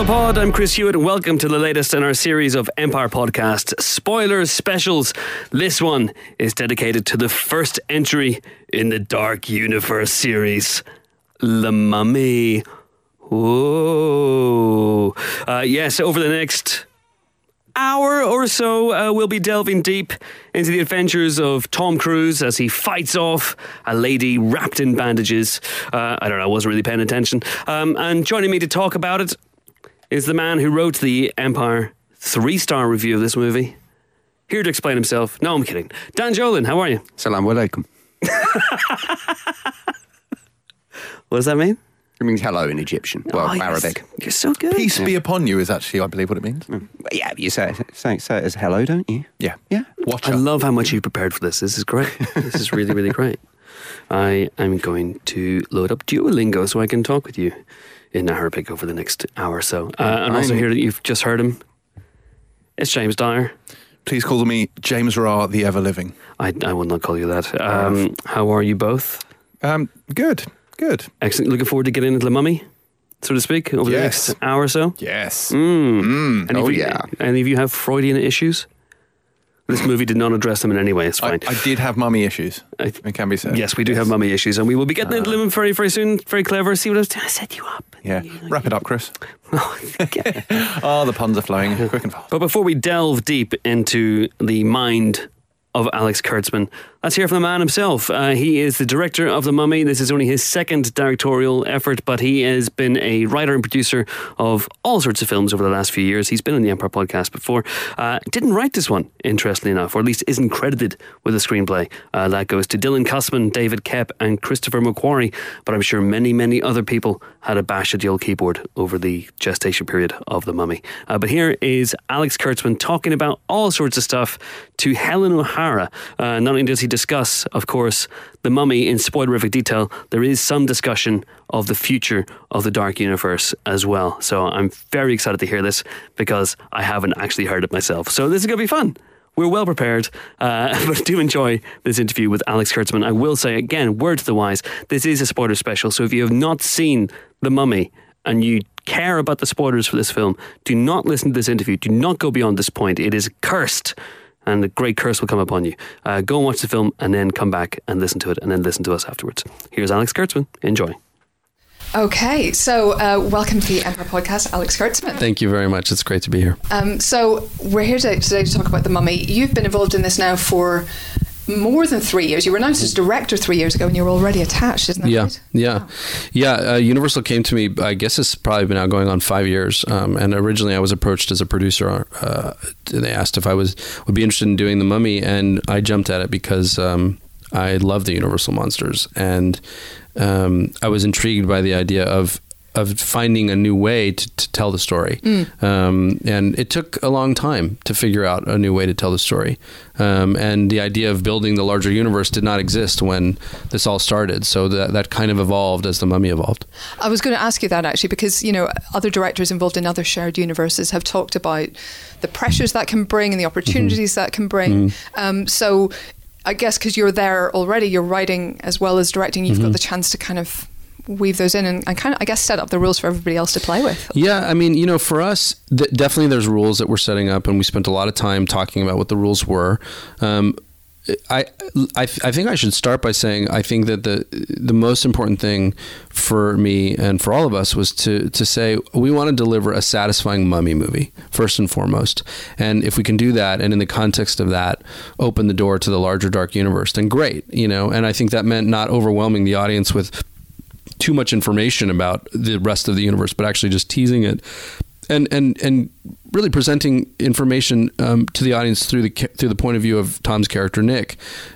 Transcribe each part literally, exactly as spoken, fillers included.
Hello Pod, I'm Chris Hewitt and welcome to the latest in our series of Empire Podcast Spoilers Specials. This one is dedicated to the first entry in the Dark Universe series, The Mummy. Whoa. Uh, yes, over the next hour or so, uh, we'll be delving deep into the adventures of Tom Cruise as he fights off a lady wrapped in bandages. Uh, I don't know, I wasn't really paying attention. Um, and joining me to talk about it is the man who wrote the Empire three-star review of this movie. Here to explain himself. No, I'm kidding. Dan Jolin, how are you? Salam alaikum. What does that mean? It means hello in Egyptian. Well, oh, Arabic. You're, you're so good. Peace be upon you is actually, I believe, what it means. Mm. Yeah, you say it, say, say it as hello, don't you? Yeah. Yeah. Watch I out. love how much you prepared for this. This is great. This is really, really great. I am going to load up Duolingo so I can talk with you in Arabic over the next hour or so. Uh, and also hear that you've just heard him. It's James Dyer. Please call me James Ra, the ever-living. I, I will not call you that. Um, how are you both? Um, good, good. Excellent. Looking forward to getting into the mummy, so to speak, over Yes. the next hour or so? Yes. Mm. Mm. Any Oh, of you, yeah. Any of you have Freudian issues? This movie did not address them in any way. It's I, fine. I did have mummy issues. I- It can be said. Yes, we do have mummy issues, and we will be getting into Uh. them very, very soon. Very clever. See what I was doing? I set you up. Yeah. You know, Wrap it up, Chris. Okay. Oh, the puns are flowing quick and fast. But before we delve deep into the mind of Alex Kurtzman, let's hear from the man himself. Uh, he is the director of The Mummy. This is only his second directorial effort, but he has been a writer and producer of all sorts of films over the last few years. He's been on the Empire Podcast before. Uh, didn't write this one, interestingly enough, or at least isn't credited with a screenplay. Uh, that goes to Dylan Cussman, David Koepp and Christopher McQuarrie, but I'm sure many, many other people had a bash at the old keyboard over the gestation period of The Mummy. Uh, but here is Alex Kurtzman talking about all sorts of stuff to Helen O'Hara. Uh, not only does he discuss, of course, The Mummy in spoilerific detail, there is some discussion of the future of the Dark Universe as well. So I'm very excited to hear this because I haven't actually heard it myself. So this is going to be fun. We're well prepared, uh, but do enjoy this interview with Alex Kurtzman. I will say again, word to the wise, this is a spoiler special. So if you have not seen The Mummy and you care about the spoilers for this film, do not listen to this interview. Do not go beyond this point. It is cursed. And a great curse will come upon you. Uh, go and watch the film and then come back and listen to it and then listen to us afterwards. Here's Alex Kurtzman. Enjoy. Okay, so uh, welcome to the Empire Podcast, Alex Kurtzman. Thank you very much. It's great to be here. Um, so we're here today, today to talk about The Mummy. You've been involved in this now for more than three years. You were announced as director three years ago and you were already attached, isn't that Yeah, right? yeah, yeah. Uh, Universal came to me, I guess it's probably been now going on five years. Um, and originally I was approached as a producer. Uh, they asked if I was would be interested in doing The Mummy, and I jumped at it because um, I love the Universal monsters. And um, I was intrigued by the idea of of finding a new way to, to tell the story. Mm. Um, and it took a long time to figure out a new way to tell the story. Um, and the idea of building the larger universe did not exist when this all started. So that, that kind of evolved as The Mummy evolved. I was going to ask you that actually because, you know, other directors involved in other shared universes have talked about the pressures that can bring and the opportunities mm-hmm. that can bring. Mm-hmm. Um, so I guess because you're there already, you're writing as well as directing, you've mm-hmm. got the chance to kind of weave those in and, and kind of, I guess, set up the rules for everybody else to play with. Yeah, I mean, you know, for us, th- definitely there's rules that we're setting up, and we spent a lot of time talking about what the rules were. Um, I, I, I think I should start by saying I think that the the most important thing for me and for all of us was to to say we want to deliver a satisfying mummy movie first and foremost, and if we can do that, and in the context of that, open the door to the larger dark universe, then great, you know. And I think that meant not overwhelming the audience with too much information about the rest of the universe, but actually just teasing it and and and really presenting information um, to the audience through the through the point of view of Tom's character Nick,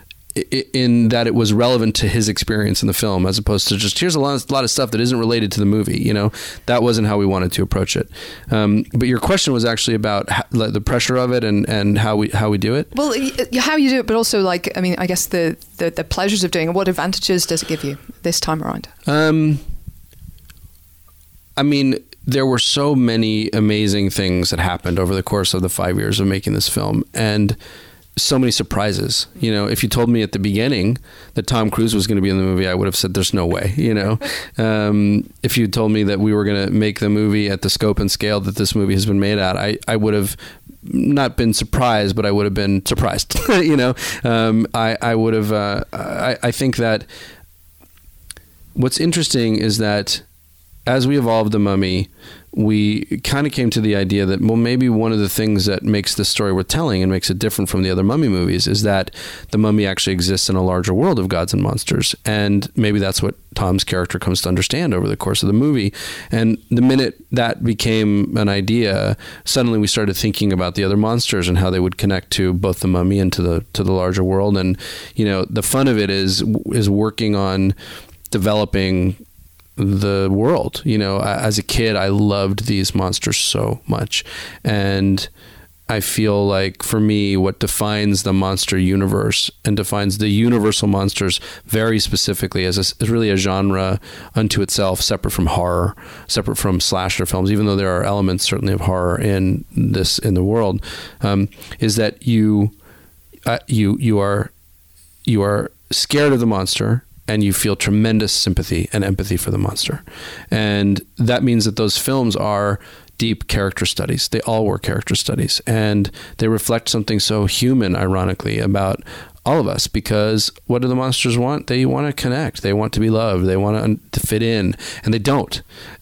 in that it was relevant to his experience in the film, as opposed to just here's a lot of, lot of stuff that isn't related to the movie. You know, that wasn't how we wanted to approach it. Um, but your question was actually about how, the pressure of it and, and how we how we do it. Well, how you do it, but also like I mean, I guess the the, the pleasures of doing it. What advantages does it give you this time around? Um, I mean, there were so many amazing things that happened over the course of the five years of making this film, and so many surprises. You know, if you told me at the beginning that Tom Cruise was going to be in the movie, I would have said there's no way, you know. Um, if you told me that we were going to make the movie at the scope and scale that this movie has been made at, I, I would have not been surprised, but I would have been surprised, you know. Um, I, I would have, uh, I, I think that what's interesting is that as we evolved The Mummy, we kind of came to the idea that, well, maybe one of the things that makes this story worth telling and makes it different from the other Mummy movies is that the Mummy actually exists in a larger world of gods and monsters. And maybe that's what Tom's character comes to understand over the course of the movie. And the minute that became an idea, suddenly we started thinking about the other monsters and how they would connect to both the Mummy and to the to the larger world. And, you know, the fun of it is is working on developing the world. You know, as a kid, I loved these monsters so much. And I feel like for me, what defines the monster universe and defines the universal monsters very specifically as, a, as really a genre unto itself, separate from horror, separate from slasher films, even though there are elements certainly of horror in this, in the world, um, is that you, uh, you, you are, you are scared of the monster, and you feel tremendous sympathy and empathy for the monster. And that means that those films are deep character studies. They all were character studies. And they reflect something so human, ironically, about all of us, because what do the monsters want? They want to connect. They want to be loved. They want to fit in, and they don't.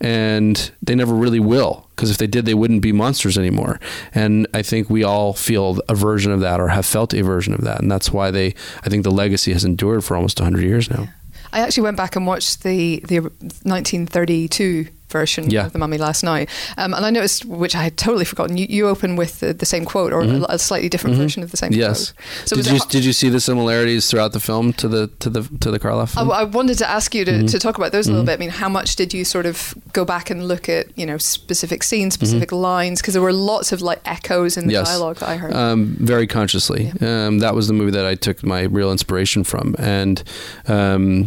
And they never really will, because if they did, they wouldn't be monsters anymore. And I think we all feel a version of that, or have felt a version of that. And that's why they, I think the legacy has endured for almost one hundred years now. I actually went back and watched the, the nineteen thirty-two version yeah. of The Mummy last night. Um, and I noticed, which I had totally forgotten, you, you open with the, the same quote, or mm-hmm. a, a slightly different mm-hmm. version of the same yes. quote. So did you did you see the similarities throughout the film to the to the to the Karloff film? I, I wanted to ask you to, mm-hmm. to talk about those a little mm-hmm. bit. I mean, how much did you sort of go back and look at, you know, specific scenes, specific mm-hmm. lines? Because there were lots of like echoes in the yes. dialogue that I heard. Um, very consciously. Yeah. Um, that was the movie that I took my real inspiration from. And um,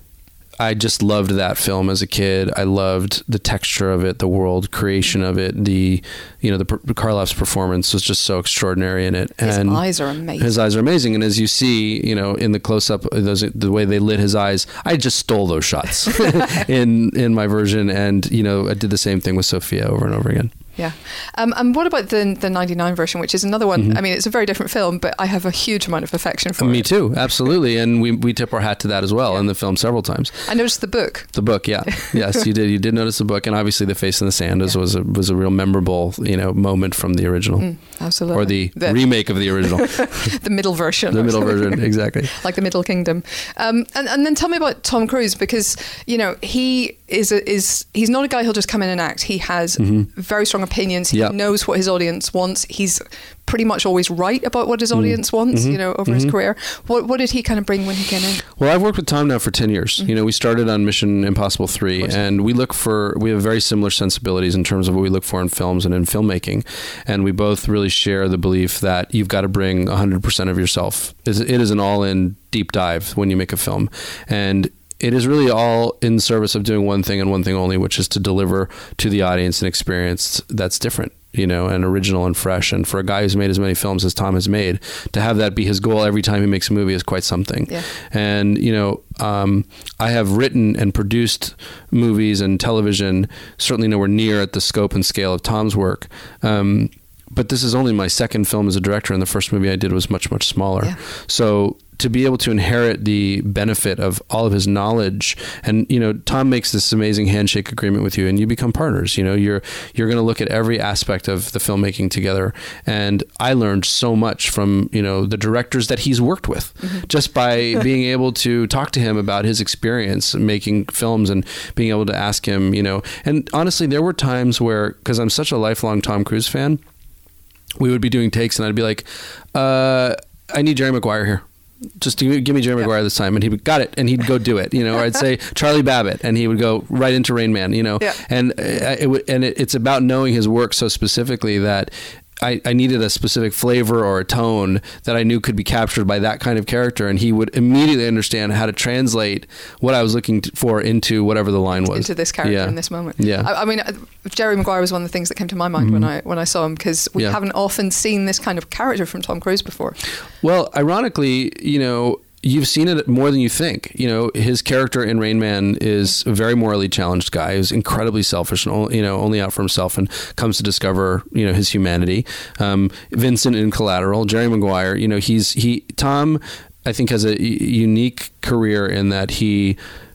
I just loved that film as a kid. I loved the texture of it, the world creation of it. The, you know, the Karloff's performance was just so extraordinary in it. His and eyes are amazing. His eyes are amazing. And as you see, you know, in the close up, those, the way they lit his eyes, I just stole those shots in, in my version. And, you know, I did the same thing with Sophia over and over again. Yeah. Um, and what about the the ninety-nine version, which is another one? Mm-hmm. I mean, it's a very different film, but I have a huge amount of affection for Me it. Me too, absolutely. And we we tip our hat to that as well yeah. in the film several times. I noticed the book. The book, yeah. Yes, you did. You did notice the book. And obviously The Face in the Sand was, yeah. was, a, was a real memorable, you know, moment from the original. Mm, absolutely. Or the, the remake of the original. The middle version. The middle version, exactly. Like the Middle Kingdom. Um, and, and then tell me about Tom Cruise, because, you know, he is a, is he's not a guy who'll just come in and act. He has mm-hmm. very strong opinions. He yep. knows what his audience wants. He's pretty much always right about what his audience mm-hmm. wants, you know, over mm-hmm. his career. What what did he kind of bring when he came in? Well, I've worked with Tom now for ten years. Mm-hmm. You know, we started on Mission Impossible three, and we look for, we have very similar sensibilities in terms of what we look for in films and in filmmaking. And we both really share the belief that you've got to bring one hundred percent of yourself. It is an all-in deep dive when you make a film. And it is really all in service of doing one thing and one thing only, which is to deliver to the audience an experience that's different, you know, and original and fresh. And for a guy who's made as many films as Tom has made, to have that be his goal every time he makes a movie is quite something. Yeah. And, you know, um, I have written and produced movies and television, certainly nowhere near at the scope and scale of Tom's work. Um, but this is only my second film as a director, and the first movie I did was much, much smaller. Yeah. So to be able to inherit the benefit of all of his knowledge, and, you know, Tom makes this amazing handshake agreement with you, and you become partners. You know, you're you're going to look at every aspect of the filmmaking together. And I learned so much from, you know, the directors that he's worked with, mm-hmm. just by being able to talk to him about his experience making films and being able to ask him, you know. And honestly, there were times where, because I'm such a lifelong Tom Cruise fan, we would be doing takes, and I'd be like, uh, I need Jerry Maguire here. Just give me, give me Jerry Maguire yep. this time. And he would, got it. And he'd go do it, you know, or I'd say Charlie Babbitt, and he would go right into Rain Man, you know, yeah. and, uh, it, and it, it's about knowing his work so specifically that I, I needed a specific flavor or a tone that I knew could be captured by that kind of character, and he would immediately understand how to translate what I was looking t- for into whatever the line was. Into this character yeah. in this moment. Yeah. I, I mean, Jerry Maguire was one of the things that came to my mind mm-hmm. when I when I saw him, because we yeah. haven't often seen this kind of character from Tom Cruise before. Well, ironically, you know, you've seen it more than you think. You know, his character in Rain Man is a very morally challenged guy who's incredibly selfish and, you know, only out for himself, and comes to discover, you know, his humanity. Um, Vincent in Collateral, Jerry Maguire, you know, he's, he, Tom, I think, has a unique career in that he,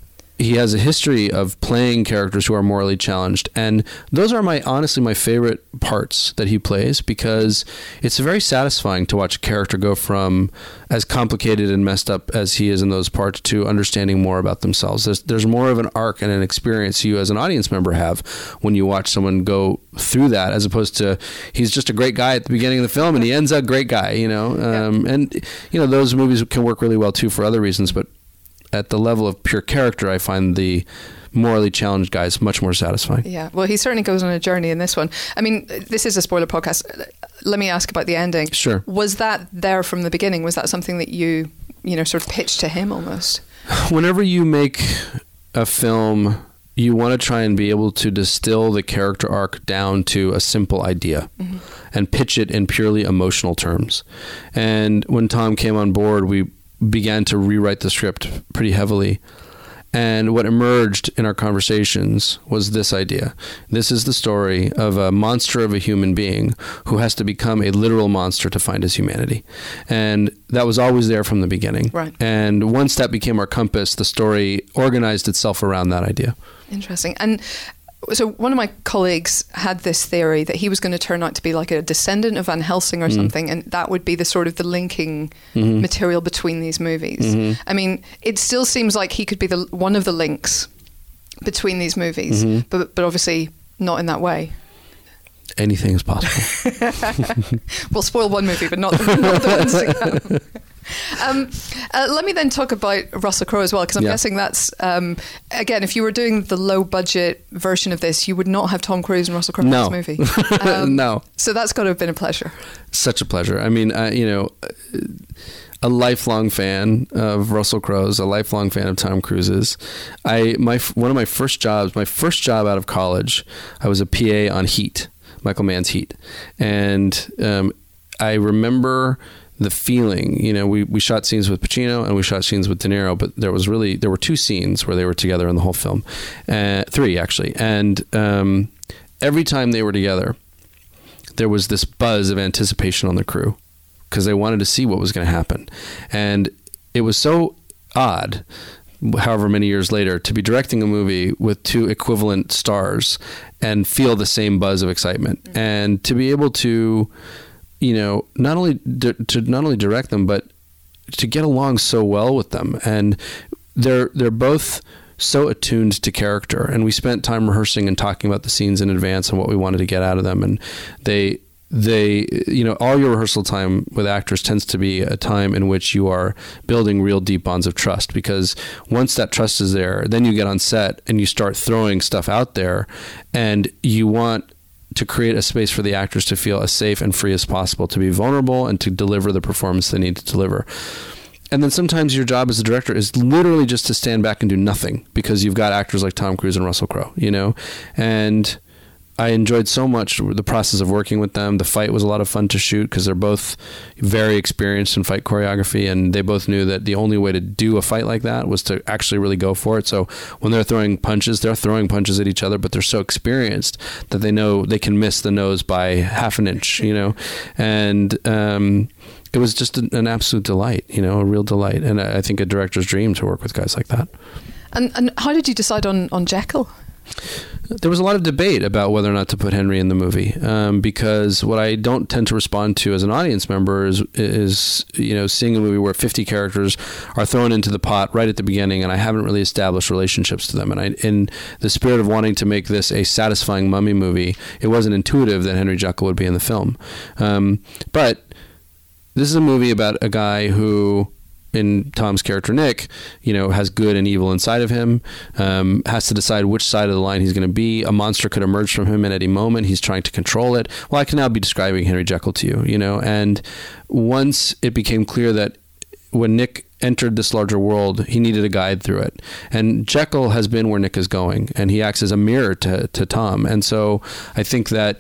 he has a history of playing characters who are morally challenged. And those are my, honestly, my favorite parts that he plays, because it's very satisfying to watch a character go from as complicated and messed up as he is in those parts to understanding more about themselves. There's, there's more of an arc and an experience you as an audience member have when you watch someone go through that, as opposed to he's just a great guy at the beginning of the film and he ends up a great guy, you know? Um, and, you know, those movies can work really well too for other reasons, but at the level of pure character, I find the morally challenged guys much more satisfying. Yeah, well, he certainly goes on a journey in this one. I mean, this is a spoiler podcast. Let me ask about the ending. Sure. Was that there from the beginning? Was that something that you, you know, sort of pitched to him almost? Whenever you make a film, you want to try and be able to distill the character arc down to a simple idea mm-hmm. and pitch it in purely emotional terms. And when Tom came on board, we began to rewrite the script pretty heavily. And what emerged in our conversations was this idea. This is the story of a monster of a human being who has to become a literal monster to find his humanity. And that was always there from the beginning. Right. And once that became our compass, the story organized itself around that idea. Interesting. And so one of my colleagues had this theory that he was going to turn out to be like a descendant of Van Helsing or mm. something, and that would be the sort of the linking mm-hmm. material between these movies. Mm-hmm. I mean, it still seems like he could be the one of the links between these movies, mm-hmm. but but obviously not in that way. Anything is possible. We'll spoil one movie, but not the, not the ones to come. Um, uh, let me then talk about Russell Crowe as well, because I'm yeah. guessing that's, um, again, if you were doing the low budget version of this, you would not have Tom Cruise and Russell Crowe no. in this movie. Um, no. So that's got to have been a pleasure. Such a pleasure. I mean, uh, you know, a lifelong fan of Russell Crowe's, a lifelong fan of Tom Cruise's. I my one of my first jobs, my first job out of college, I was a P A on Heat, Michael Mann's Heat, and um, I remember the feeling, you know, we, we shot scenes with Pacino and we shot scenes with De Niro, but there was really, there were two scenes where they were together in the whole film. Uh, three, actually. And um, every time they were together, there was this buzz of anticipation on the crew because they wanted to see what was going to happen. And it was so odd, however many years later, to be directing a movie with two equivalent stars and feel the same buzz of excitement. Mm-hmm. And to be able to, you know, not only di- to not only direct them, but to get along so well with them. And they're they're both so attuned to character. And we spent time rehearsing and talking about the scenes in advance and what we wanted to get out of them. And they they you know, all your rehearsal time with actors tends to be a time in which you are building real deep bonds of trust, because once that trust is there, then you get on set and you start throwing stuff out there, and you want to create a space for the actors to feel as safe and free as possible, to be vulnerable and to deliver the performance they need to deliver. And then sometimes your job as a director is literally just to stand back and do nothing, because you've got actors like Tom Cruise and Russell Crowe, you know? And I enjoyed so much the process of working with them. The fight was a lot of fun to shoot because they're both very experienced in fight choreography, and they both knew that the only way to do a fight like that was to actually really go for it. So when they're throwing punches, they're throwing punches at each other, but they're so experienced that they know they can miss the nose by half an inch, you know? And um, it was just an, an absolute delight, you know, a real delight. And I think a director's dream to work with guys like that. And, and how did you decide on, on Jekyll? There was a lot of debate about whether or not to put Henry in the movie, um, because what I don't tend to respond to as an audience member is, is, you know, seeing a movie where fifty characters are thrown into the pot right at the beginning, and I haven't really established relationships to them. And I, in the spirit of wanting to make this a satisfying mummy movie, it wasn't intuitive that Henry Jekyll would be in the film. Um, but this is a movie about a guy who in Tom's character Nick, you know, has good and evil inside of him, um, has to decide which side of the line he's going to be. A monster could emerge from him at any moment. He's trying to control it. Well, I can now be describing Henry Jekyll to you, you know, and once it became clear that when Nick entered this larger world, he needed a guide through it. And Jekyll has been where Nick is going, and he acts as a mirror to, to Tom. And so I think that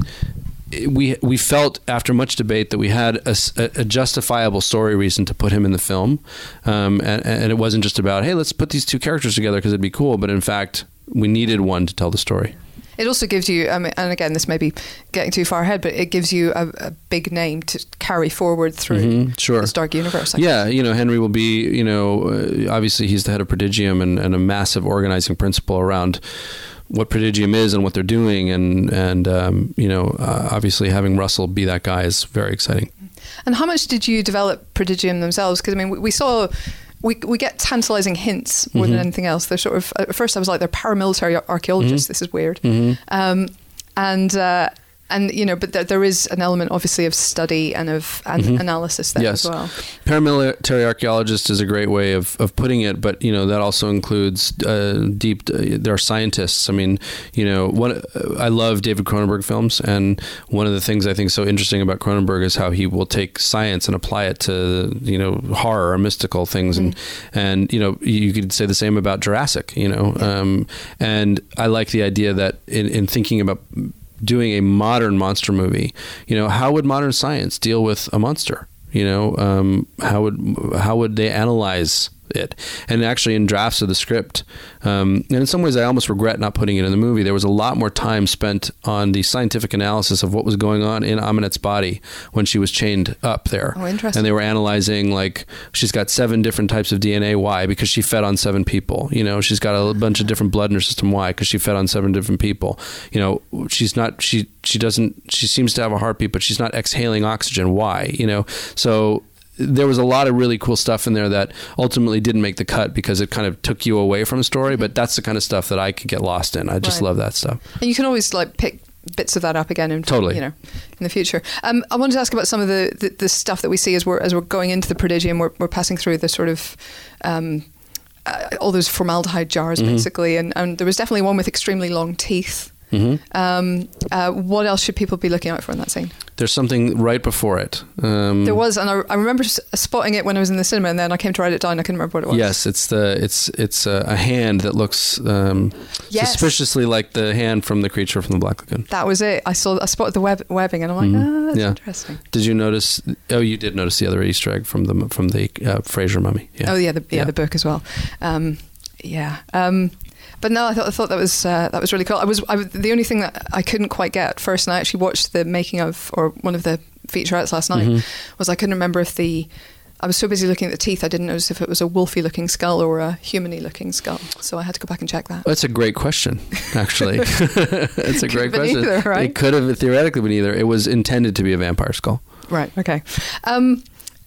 we we felt after much debate that we had a, a justifiable story reason to put him in the film. Um, and, and it wasn't just about, hey, let's put these two characters together because it'd be cool. But in fact, we needed one to tell the story. It also gives you, I mean, and again, this may be getting too far ahead, but it gives you a, a big name to carry forward through mm-hmm, sure. this dark universe. I yeah, you know, Henry will be, you know, uh, obviously he's the head of Prodigium and, and a massive organizing principle around what Prodigium is and what they're doing. And, and um, you know, uh, obviously having Russell be that guy is very exciting. And how much did you develop Prodigium themselves? Because, I mean, we, we saw... We we get tantalizing hints more mm-hmm. than anything else. They're sort of, at first I was like, they're paramilitary archaeologists. Mm-hmm. This is weird. Mm-hmm. Um, and, uh, and you know, but there, there is an element, obviously, of study and of an mm-hmm. analysis there yes. as well. Paramilitary archaeologist is a great way of, of putting it, but, you know, that also includes uh, deep, uh, there are scientists. I mean, you know, one, I love David Cronenberg films, and one of the things I think is so interesting about Cronenberg is how he will take science and apply it to, you know, horror or mystical things. Mm-hmm. And, and, you know, you could say the same about Jurassic, you know, yeah. um, and I like the idea that in, in thinking about doing a modern monster movie, you know, how would modern science deal with a monster? You know, um, how would how would they analyze it? And actually, in drafts of the script, um, and in some ways, I almost regret not putting it in the movie. There was a lot more time spent on the scientific analysis of what was going on in Aminette's body when she was chained up there. Oh, interesting. And they were analyzing, like, she's got seven different types of D N A. Why? Because she fed on seven people. You know, she's got a bunch of different blood in her system. Why? Because she fed on seven different people. You know, she's not. She she doesn't. She seems to have a heartbeat, but she's not exhaling oxygen. Why? You know, so. There was a lot of really cool stuff in there that ultimately didn't make the cut because it kind of took you away from the story. But that's the kind of stuff that I could get lost in. I just right. love that stuff. And you can always like pick bits of that up again, in, totally. You know, in the future. Um, I wanted to ask about some of the, the, the stuff that we see as we're as we're going into the Prodigium. We're we're passing through the sort of. Um, uh, all those formaldehyde jars, mm-hmm. basically, and, and there was definitely one with extremely long teeth. Mm-hmm. Um, uh, what else should people be looking out for in that scene? There's something right before it. Um, there was, and I, I remember spotting it when I was in the cinema, and then I came to write it down. I couldn't remember what it was. Yes, it's the it's it's a, a hand that looks um, yes. suspiciously like the hand from the creature from the Black Lagoon. That was it. I saw, I spotted the web, webbing, and I'm like, mm-hmm. ah, that's yeah. interesting. Did you notice? Oh, you did notice the other Easter egg from the from the uh, Fraser mummy. Yeah. Oh yeah, the yeah, yeah. the book as well. Um, yeah. Um, But no, I thought I thought that was uh, that was really cool. I was I, the only thing that I couldn't quite get at first, and I actually watched the making of or one of the featurettes last night. Mm-hmm. Was I couldn't remember if the I was so busy looking at the teeth, I didn't notice if it was a wolfy looking skull or a humany looking skull. So I had to go back and check that. That's a great question, actually. It's a great question. Either, right? It could have theoretically been either. It was intended to be a vampire skull. Right. Okay. Um,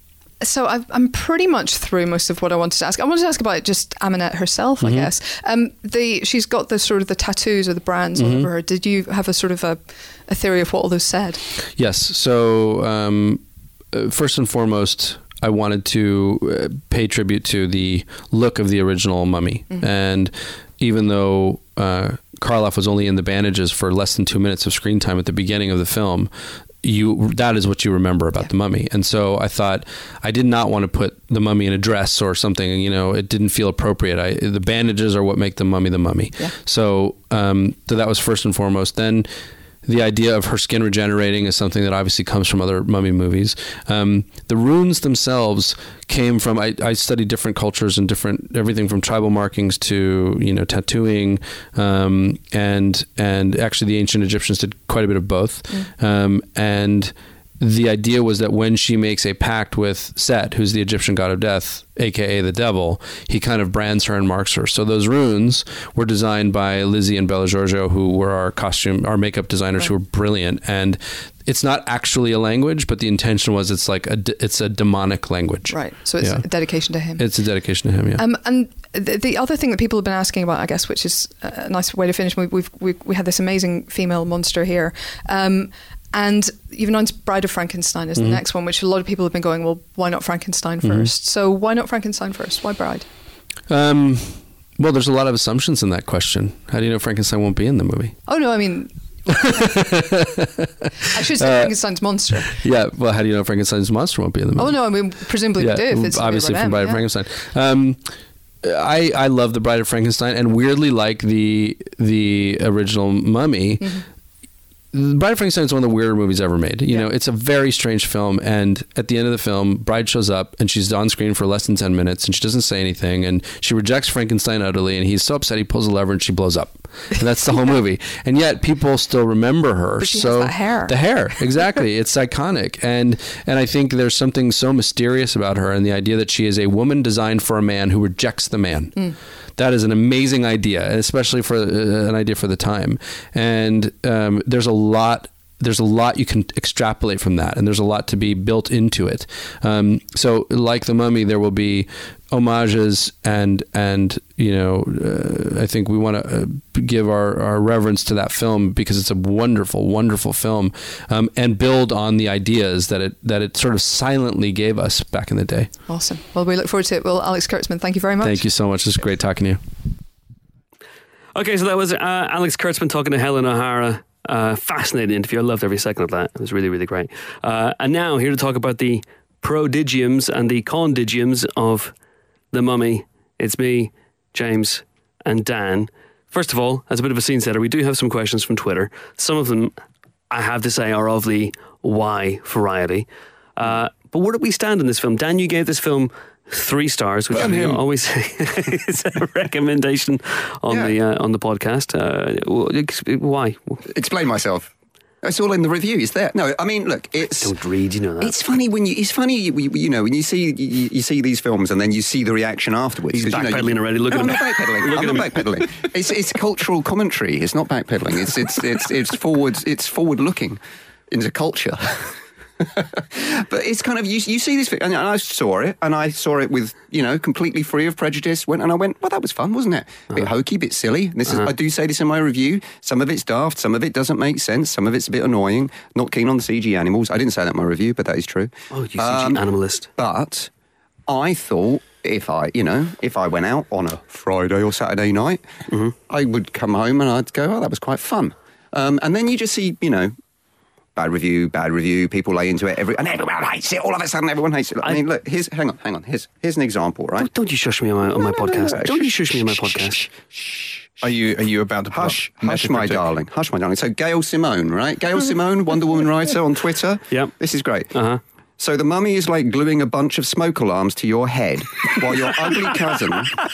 So I've, I'm pretty much through most of what I wanted to ask. I wanted to ask about just Aminette herself, mm-hmm. I guess. Um, the she's got the sort of the tattoos or the brands mm-hmm. all over her. Did you have a sort of a, a theory of what all those said? Yes. So um, uh, first and foremost, I wanted to uh, pay tribute to the look of the original Mummy, mm-hmm. and even though uh, Karloff was only in the bandages for less than two minutes of screen time at the beginning of the film. You that is what you remember about yeah. the Mummy. And so I thought I did not want to put the Mummy in a dress or something, you know, it didn't feel appropriate. I the bandages are what make the Mummy the Mummy. Yeah. So um so that was first and foremost. Then the idea of her skin regenerating is something that obviously comes from other Mummy movies. Um, the runes themselves came from, I, I studied different cultures and different, everything from tribal markings to, you know, tattooing. Um, and, and actually the ancient Egyptians did quite a bit of both. Mm. Um, and the idea was that when she makes a pact with Set, who's the Egyptian god of death, aka the devil, he kind of brands her and marks her. So those runes were designed by Lizzie and Bella Giorgio, who were our costume, our makeup designers, right. who were brilliant. And it's not actually a language, but the intention was it's like a it's a demonic language. Right. So it's yeah. a dedication to him. It's a dedication to him. Yeah. Um, and the, the other thing that people have been asking about, I guess, which is a nice way to finish. We, we've we we had this amazing female monster here. Um, And you've announced Bride of Frankenstein is the Mm-hmm. next one, which a lot of people have been going, well, why not Frankenstein Mm-hmm. first? So why not Frankenstein first? Why Bride? Um, well, there's a lot of assumptions in that question. How do you know Frankenstein won't be in the movie? Oh, no, I mean... I should say Uh, Frankenstein's monster. Yeah, well, how do you know Frankenstein's monster won't be in the movie? Oh, no, I mean, presumably we do if it's obviously about from Bride them, of yeah. Frankenstein. Um, I I love the Bride of Frankenstein, and weirdly like the the original Mummy. Mm-hmm. The Bride of Frankenstein is one of the weirder movies ever made. You Yeah. know, it's a very strange film, and at the end of the film, Bride shows up, and she's on screen for less than ten minutes, and she doesn't say anything, and she rejects Frankenstein utterly, and he's so upset he pulls a lever and she blows up. And that's the whole movie. And yet people still remember her. But she has so that hair. The hair, exactly. It's iconic. And and I think there's something so mysterious about her, and the idea that she is a woman designed for a man who rejects the man. Mm. That is an amazing idea, especially for uh, an idea for the time. And um, there's a lot there's a lot you can extrapolate from that, and there's a lot to be built into it. Um, so like the Mummy, there will be homages, and and you know uh, I think we want to uh, give our, our reverence to that film because it's a wonderful, wonderful film, um, and build on the ideas that it that it sort of silently gave us back in the day. Awesome. Well, we look forward to it. Well, Alex Kurtzman, thank you very much. Thank you so much. It's great talking to you. Okay, so that was uh, Alex Kurtzman talking to Helen O'Hara. Uh, fascinating interview. I loved every second of that. It was really, really great. Uh, and now here to talk about the prodigiums and the condigiums of the Mummy. It's me, James, and Dan. First of all, as a bit of a scene setter, we do have some questions from Twitter. Some of them, I have to say, are of the why variety. Uh, but where do we stand in this film? Dan, you gave this film three stars, which Burn we him. always say is a recommendation on Yeah. the uh, on the podcast. Uh, well, ex- why? Explain myself. It's all in the review. It's there. No, I mean, look, it's Don't read, you know that. it's funny when you it's funny you, you, you know when you see you, you see these films and then you see the reaction afterwards. He's 'Cause, you know, backpedaling you- already. Look no, at I'm him. not backpedaling. Look I'm at not him. backpedaling. It's it's cultural commentary. It's not backpedaling. It's it's it's it's forward. It's forward looking into culture. But it's kind of you. You see this, and I saw it, and I saw it with you know completely free of prejudice. Went and I went, well, that was fun, wasn't it? A bit Uh-huh. hokey, bit silly. This is I do say this in my review. Some of it's daft, some of it doesn't make sense, some of it's a bit annoying. Not keen on the C G animals. I didn't say that in my review, but that is true. Oh, you C G Um, animalist. But I thought if I, you know, if I went out on a Friday or Saturday night, Mm-hmm. I would come home and I'd go, oh, that was quite fun. Um, and then you just see, you know, bad review, bad review, people lay into it, every, and everyone hates it. All of a sudden, everyone hates it. I, I- mean, look, here's, hang on, hang on. Here's, here's an example, right? Don't, don't you shush me on my, on my No, no, no, podcast. no. Don't you Shh, shush me on my shh, podcast. shh, shh, shh. Are you are you about to put Hush, up hush, my Metacritic? darling. Hush, my darling. So, Gail Simone, right? Gail Simone, Wonder Woman writer on Twitter. Yep. This is great. Uh-huh. So, the Mummy is like gluing a bunch of smoke alarms to your head while your ugly cousin.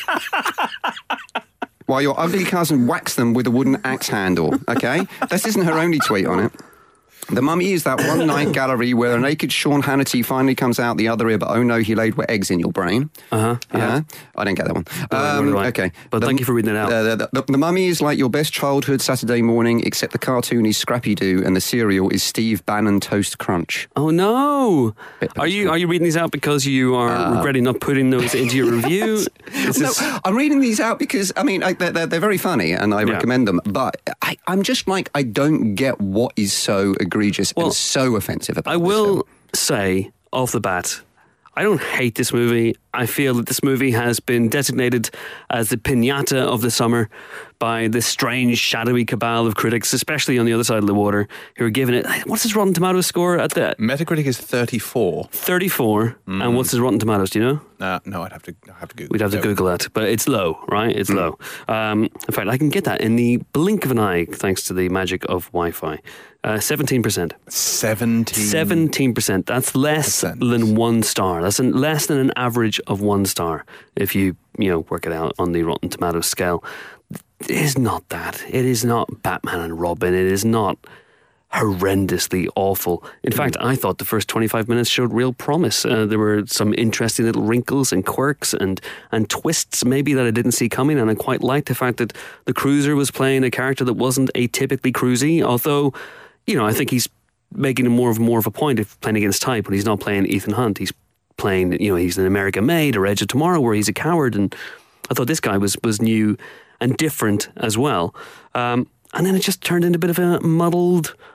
While your ugly cousin whacks them with a wooden axe handle, okay? This isn't her only tweet on it. The Mummy is that one-night gallery where a naked Sean Hannity finally comes out the other ear, but oh no, he laid wet eggs in your brain. Uh-huh. Yeah, I didn't get that one. No, nor do I. okay, But thank you for reading it out. Uh, the, the, the Mummy is like your best childhood Saturday morning, except the cartoon is Scrappy Doo and the cereal is Steve Bannon Toast Crunch. Oh no! Bit Are you are you reading these out because you are Uh, regretting not putting those into your review? Is No, this- I'm reading these out because I mean I, they're, they're they're very funny and I Yeah. recommend them. But I, I'm just like I don't get what is so egregious Well, and so offensive about. I this will film. say off the bat, I don't hate this movie. I feel that this movie has been designated as the piñata of the summer by this strange, shadowy cabal of critics, especially on the other side of the water, who are giving it. What's his Rotten Tomatoes score at the Metacritic is thirty-four. thirty-four? And what's his Rotten Tomatoes? Do you know? Uh, no, I'd have to I'd have to Google. We'd have to No. Google that, but it's low, right? It's low. Um, in fact, I can get that in the blink of an eye, thanks to the magic of Wi-Fi. Uh, seventeen percent. Seventeen. Seventeen percent. That's less Percent. than one star. That's an, less than an average of one star. If you you know work it out on the Rotten Tomatoes scale, it is not that. It is not Batman and Robin. It is not horrendously awful. In fact, I thought the first twenty-five minutes showed real promise. Uh, there were some interesting little wrinkles and quirks and, and twists maybe that I didn't see coming, and I quite liked the fact that the Cruiser was playing a character that wasn't atypically cruisy, although, you know, I think he's making more of more of a point of playing against type when he's not playing Ethan Hunt. He's playing, you know, he's an American Made or Edge of Tomorrow where he's a coward, and I thought this guy was, was new and different as well. Um, and then it just turned into a bit of a muddled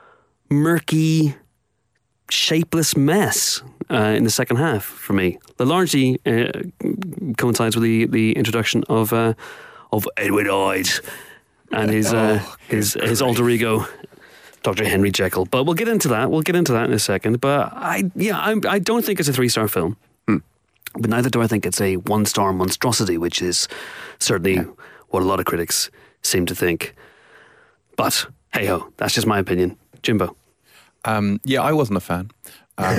murky, shapeless mess uh, in the second half for me. That largely uh, coincides with the, the introduction of uh, of Edward Hyde and his uh, Oh, his good his grief. alter ego, Doctor Henry Jekyll. But we'll get into that. We'll get into that in a second. But I yeah, I, I don't think it's a three star film. But neither do I think it's a one star monstrosity, which is certainly Yeah. what a lot of critics seem to think. But hey ho, that's just my opinion. Jimbo. Um, yeah, I wasn't a fan. Um,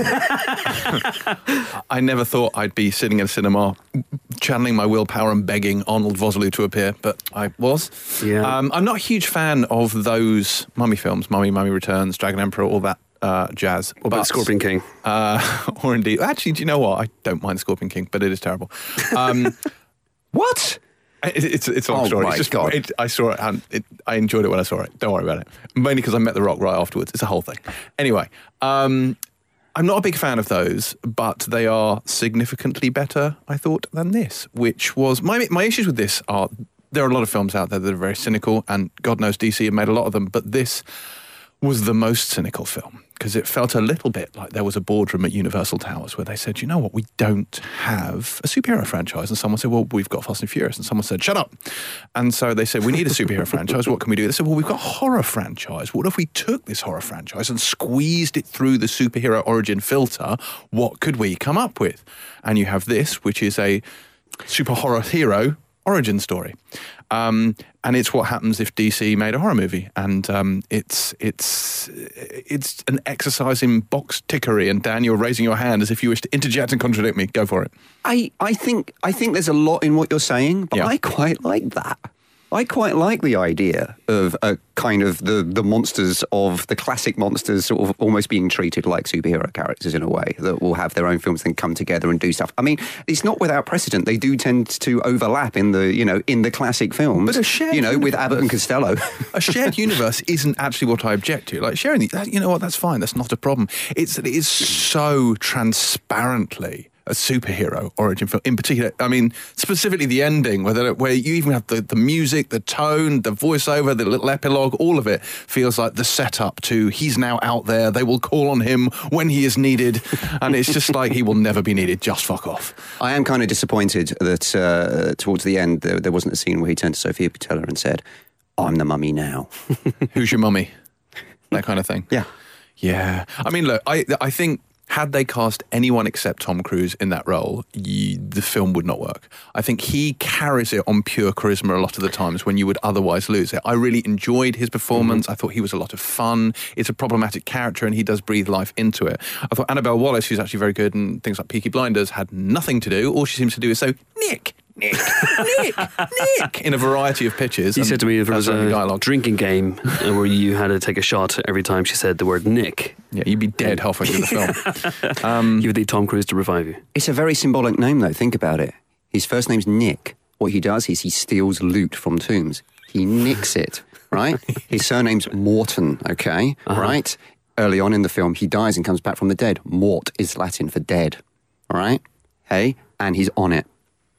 I never thought I'd be sitting in a cinema channeling my willpower and begging Arnold Vosloo to appear, but I was. Yeah. Um, I'm not a huge fan of those mummy films, Mummy, Mummy Returns, Dragon Emperor, all that uh, jazz. What about But- Scorpion King? Uh, or indeed, actually, do you know what? I don't mind Scorpion King, but it is terrible. Um, What? it, it's it's a long Oh story. my It's just, God. It, I saw it and it, I enjoyed it when I saw it. Don't worry about it. Mainly because I met The Rock right afterwards. It's a whole thing. Anyway, um, I'm not a big fan of those, but they are significantly better, I thought, than this. Which was my my issues with this are there are a lot of films out there that are very cynical, and God knows D C have made a lot of them, but this was the most cynical film because it felt a little bit like there was a boardroom at Universal Towers where they said, you know what, we don't have a superhero franchise. And someone said, well, we've got Fast and Furious. And someone said, shut up. And so they said, we need a superhero franchise. What can we do? They said, well, we've got a horror franchise. What if we took this horror franchise and squeezed it through the superhero origin filter? What could we come up with? And you have this, which is a super horror hero origin story. Um, and it's what happens if D C made a horror movie, and um, it's it's it's an exercise in box tickery. And Dan, you're raising your hand as if you wish to interject and contradict me. Go for it. I, I think I think there's a lot in what you're saying, but Yeah. I quite like that. I quite like the idea of a kind of the, the monsters of the classic monsters sort of almost being treated like superhero characters in a way that will have their own films and come together and do stuff. I mean, it's not without precedent. They do tend to overlap in the, you know, in the classic films. But a shared you know, with universe. Abbott and Costello. A shared universe isn't actually what I object to. Like sharing, the, that, you know what? That's fine. That's not a problem. It's it is so transparently a superhero origin film. In particular, I mean, specifically the ending, where the, where you even have the, the music, the tone, the voiceover, the little epilogue. All of it feels like the setup to he's now out there. They will call on him when he is needed, and it's just like he will never be needed. Just fuck off. I am kind of disappointed that uh, towards the end there, there wasn't a scene where he turned to Sophia Boutella and said, I'm the mummy now. Who's your mummy? That kind of thing. Yeah. Yeah. I mean, look, I I think had they cast anyone except Tom Cruise in that role, you, the film would not work. I think he carries it on pure charisma a lot of the times when you would otherwise lose it. I really enjoyed his performance. Mm-hmm. I thought he was a lot of fun. It's a problematic character and he does breathe life into it. I thought Annabelle Wallace, who's actually very good in things like Peaky Blinders, had nothing to do. All she seems to do is say, Nick, Nick, Nick, Nick, in a variety of pitches. You and said to me if there that's was only a dialogue. drinking game uh, where you had to take a shot every time she said the word Nick, Yeah, you'd be dead halfway through the film. Um, you would need Tom Cruise to revive you. It's a very symbolic name, though. Think about it. His first name's Nick. What he does is he steals loot from tombs. He nicks it, right? His surname's Morton, okay? Uh-huh. Right? Early on in the film, he dies and comes back from the dead. Mort is Latin for dead, all right? Hey? And he's on it.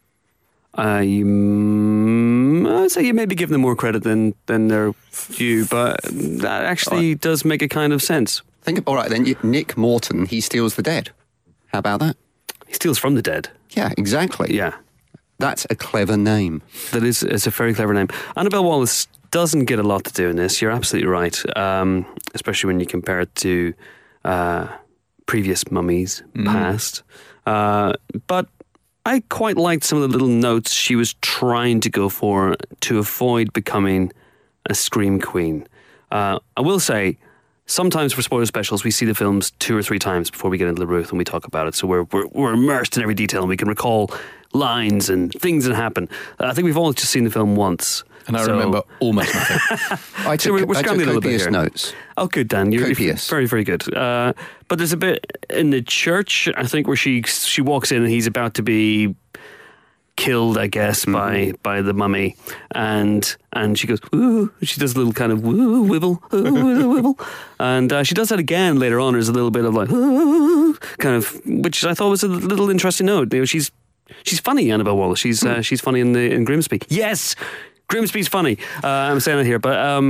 Uh, you, mm, I'd say you maybe give them more credit than, than they're due, but that actually does make a kind of sense. Think of, all right, then, you- Nick Morton, he steals the dead. How about that? He steals from the dead. Yeah, exactly. Yeah, That's a clever name. that is it's a very clever name. Annabelle Wallace doesn't get a lot to do in this. You're absolutely right, um, especially when you compare it to uh, previous mummies past. Uh, but I quite liked some of the little notes she was trying to go for to avoid becoming a scream queen. Uh, I will say, sometimes for spoiler specials, we see the films two or three times before we get into the booth and we talk about it. So we're, we're we're immersed in every detail and we can recall lines and things that happen. I think we've all just seen the film once. and I So- remember almost nothing. I So we're, we're I took scrambling a little bit copious here. notes. Oh, good, Dan. You're, you're Copious. very, very good. Uh, but there's a bit in the church, I think, where she she walks in and he's about to be killed, I guess, Mm-hmm. by by the mummy, and and she goes, ooh, she does a little kind of woo, wibble, ooh, wibble, and uh, she does that again later on. There's a little bit of like, ooh, kind of, which I thought was a little interesting note. You know, she's she's funny, Annabelle Wallace. She's Hmm. uh, she's funny in the in Grimsby. Yes, Grimsby's funny. Uh, I'm saying it here, but um,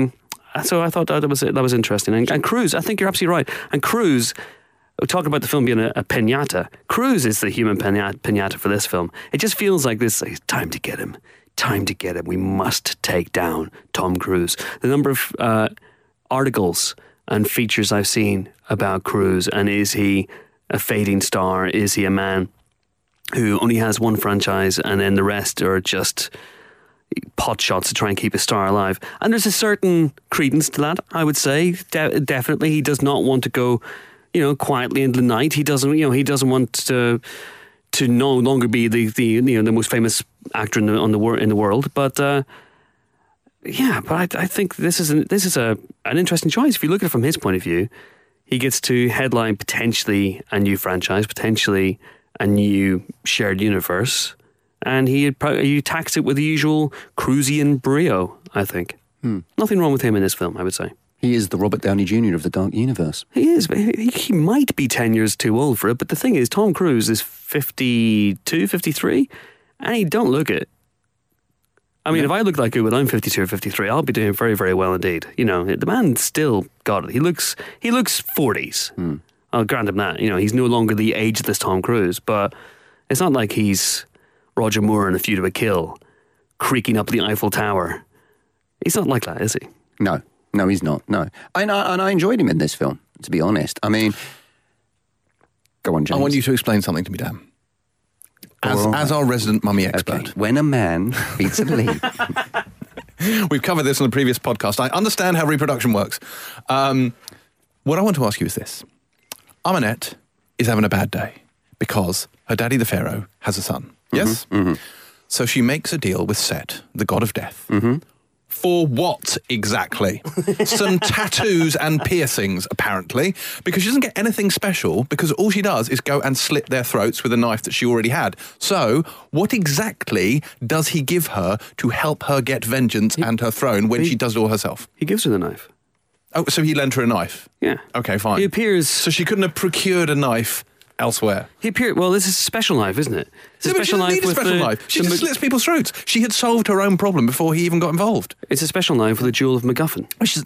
so I thought that was that was interesting. And, and Cruz, I think you're absolutely right. And Cruz, talking about the film being a, a pinata, Cruz is the human pinata, pinata for this film. It just feels like this, like, time to get him. Time to get him. We must take down Tom Cruise. The number of uh, articles and features I've seen about Cruise, and is he a fading star? Is he a man who only has one franchise and then the rest are just pot shots to try and keep a star alive? And there's a certain credence to that, I would say. De- definitely, he does not want to go, you know, quietly into the night. He doesn't, you know, he doesn't want to to no longer be the, the you know the most famous actor in the on the wor- in the world. But uh, yeah, but I, I think this is an, this is a an interesting choice. If you look at it from his point of view, he gets to headline potentially a new franchise, potentially a new shared universe, and he he taxed it with the usual Cruisian brio. I think hmm. nothing wrong with him in this film, I would say. He is the Robert Downey Junior of the Dark Universe. He is. But he, he might be ten years too old for it. But the thing is, Tom Cruise is fifty-two, fifty-three, and he don't look it. I mean, yeah. if I look like it when I'm fifty-two or fifty-three, I'll be doing very, very well indeed. You know, the man still got it. He looks, he looks forties. Hmm. I'll grant him that. You know, he's no longer the ageless Tom Cruise, but it's not like he's Roger Moore in A View to a Kill, creaking up the Eiffel Tower. He's not like that, is he? No. No, he's not. No, and I, and I enjoyed him in this film. To be honest, I mean, go on, James. I want you to explain something to me, Dan. As, right. as our resident mummy expert, okay. When a man beats a lead. We've covered this on the previous podcast. I understand how reproduction works. Um, what I want to ask you is this: Amunet is having a bad day because her daddy, the Pharaoh, has a son. Mm-hmm, yes. Mm-hmm. So she makes a deal with Set, the god of death. Mm-hmm. For what exactly? Some tattoos and piercings, apparently, because she doesn't get anything special, because all she does is go and slit their throats with a knife that she already had. So, what exactly does he give her to help her get vengeance he, and her throne when he, she does it all herself? He gives her the knife. Oh, so he lent her a knife? Yeah. Okay, fine. He appears... So she couldn't have procured a knife elsewhere. He appeared. Well, this is a special knife, isn't it? It's yeah, a special knife need a with special the, knife. She the just Ma- slits people's throats. She had solved her own problem before he even got involved. It's a special knife with a jewel of MacGuffin.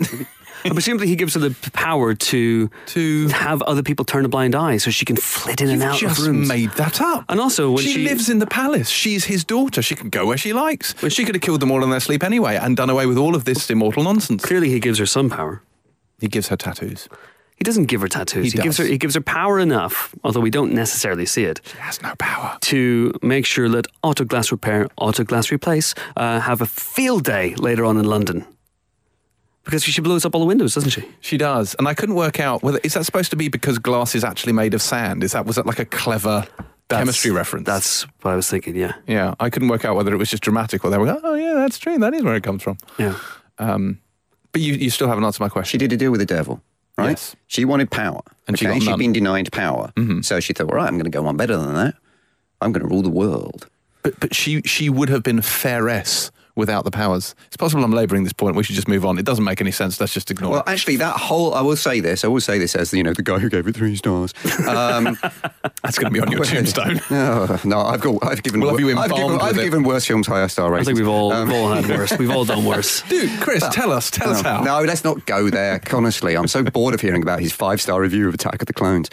And presumably he gives her the power to to have other people turn a blind eye, so she can flit in You've and out just of rooms. Made that up. And also, when she, she lives in the palace, she's his daughter. She can go where she likes. Well, she could have killed them all in their sleep anyway and done away with all of this immortal nonsense. Clearly, he gives her some power. He gives her tattoos. He doesn't give her tattoos. He, he gives her he gives her power enough, although we don't necessarily see it. She has no power. To make sure that Auto Glass Repair, Auto Glass Replace uh, have a field day later on in London. Because she blows up all the windows, doesn't she? She does. And I couldn't work out whether is that supposed to be because glass is actually made of sand? Is that was that like a clever that's, chemistry reference? That's what I was thinking, yeah. Yeah. I couldn't work out whether it was just dramatic or they were, oh yeah, that's true. That is where it comes from. Yeah. Um, but you, you still haven't answered my question. She did a deal with the devil. Right? Yes. She wanted power. And okay? she got She'd none. been denied power. Mm-hmm. So she thought, all right, I'm going to go one better than that. I'm going to rule the world. But but she she would have been fairess without the powers. It's possible I'm labouring this point. We should just move on. It doesn't make any sense. Let's just ignore well, it. Well, actually, that whole... I will say this. I will say this as, you know, the guy who gave it three stars. Um, That's going to be on your tombstone. No, no, I've got... I've given... We'll have you I've given, I've given worse films higher star ratings. I think we've all, um, we've all had worse. We've all done worse. Dude, Chris, but, tell us. Tell no, us how. No, let's not go there. Honestly, I'm so bored of hearing about his five-star review of Attack of the Clones.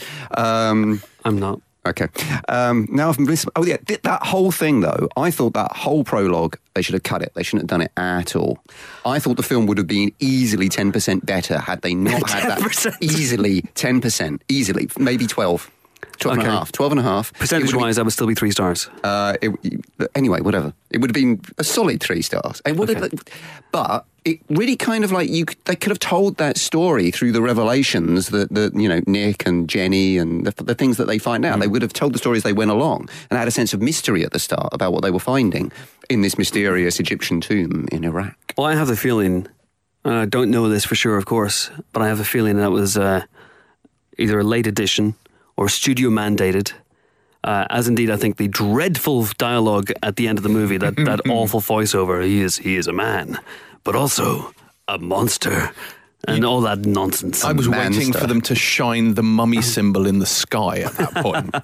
Um, I'm not. Okay. Um, now I've missed... Oh, yeah, that whole thing, though, I thought that whole prologue, they should have cut it. They shouldn't have done it at all. I thought the film would have been easily ten percent better had they not had that. Easily ten percent. Easily. Maybe twelve. twelve okay. and a half. twelve and a half. Percentage-wise, that would still be three stars. Uh, it, anyway, whatever. It would have been a solid three stars. It would okay. have, but it really kind of like you. They could have told that story through the revelations that, that you know, Nick and Jenny and the, the things that they find out. Mm. They would have told the story as they went along and had a sense of mystery at the start about what they were finding in this mysterious Egyptian tomb in Iraq. Well, I have the feeling, and I don't know this for sure, of course, but I have a feeling that was uh, either a late edition or studio mandated. Uh, as indeed, I think the dreadful dialogue at the end of the movie, that, that awful voiceover, he is he is a man, but also a monster, and all that nonsense. I was Manster. waiting for them to shine the mummy symbol in the sky at that point.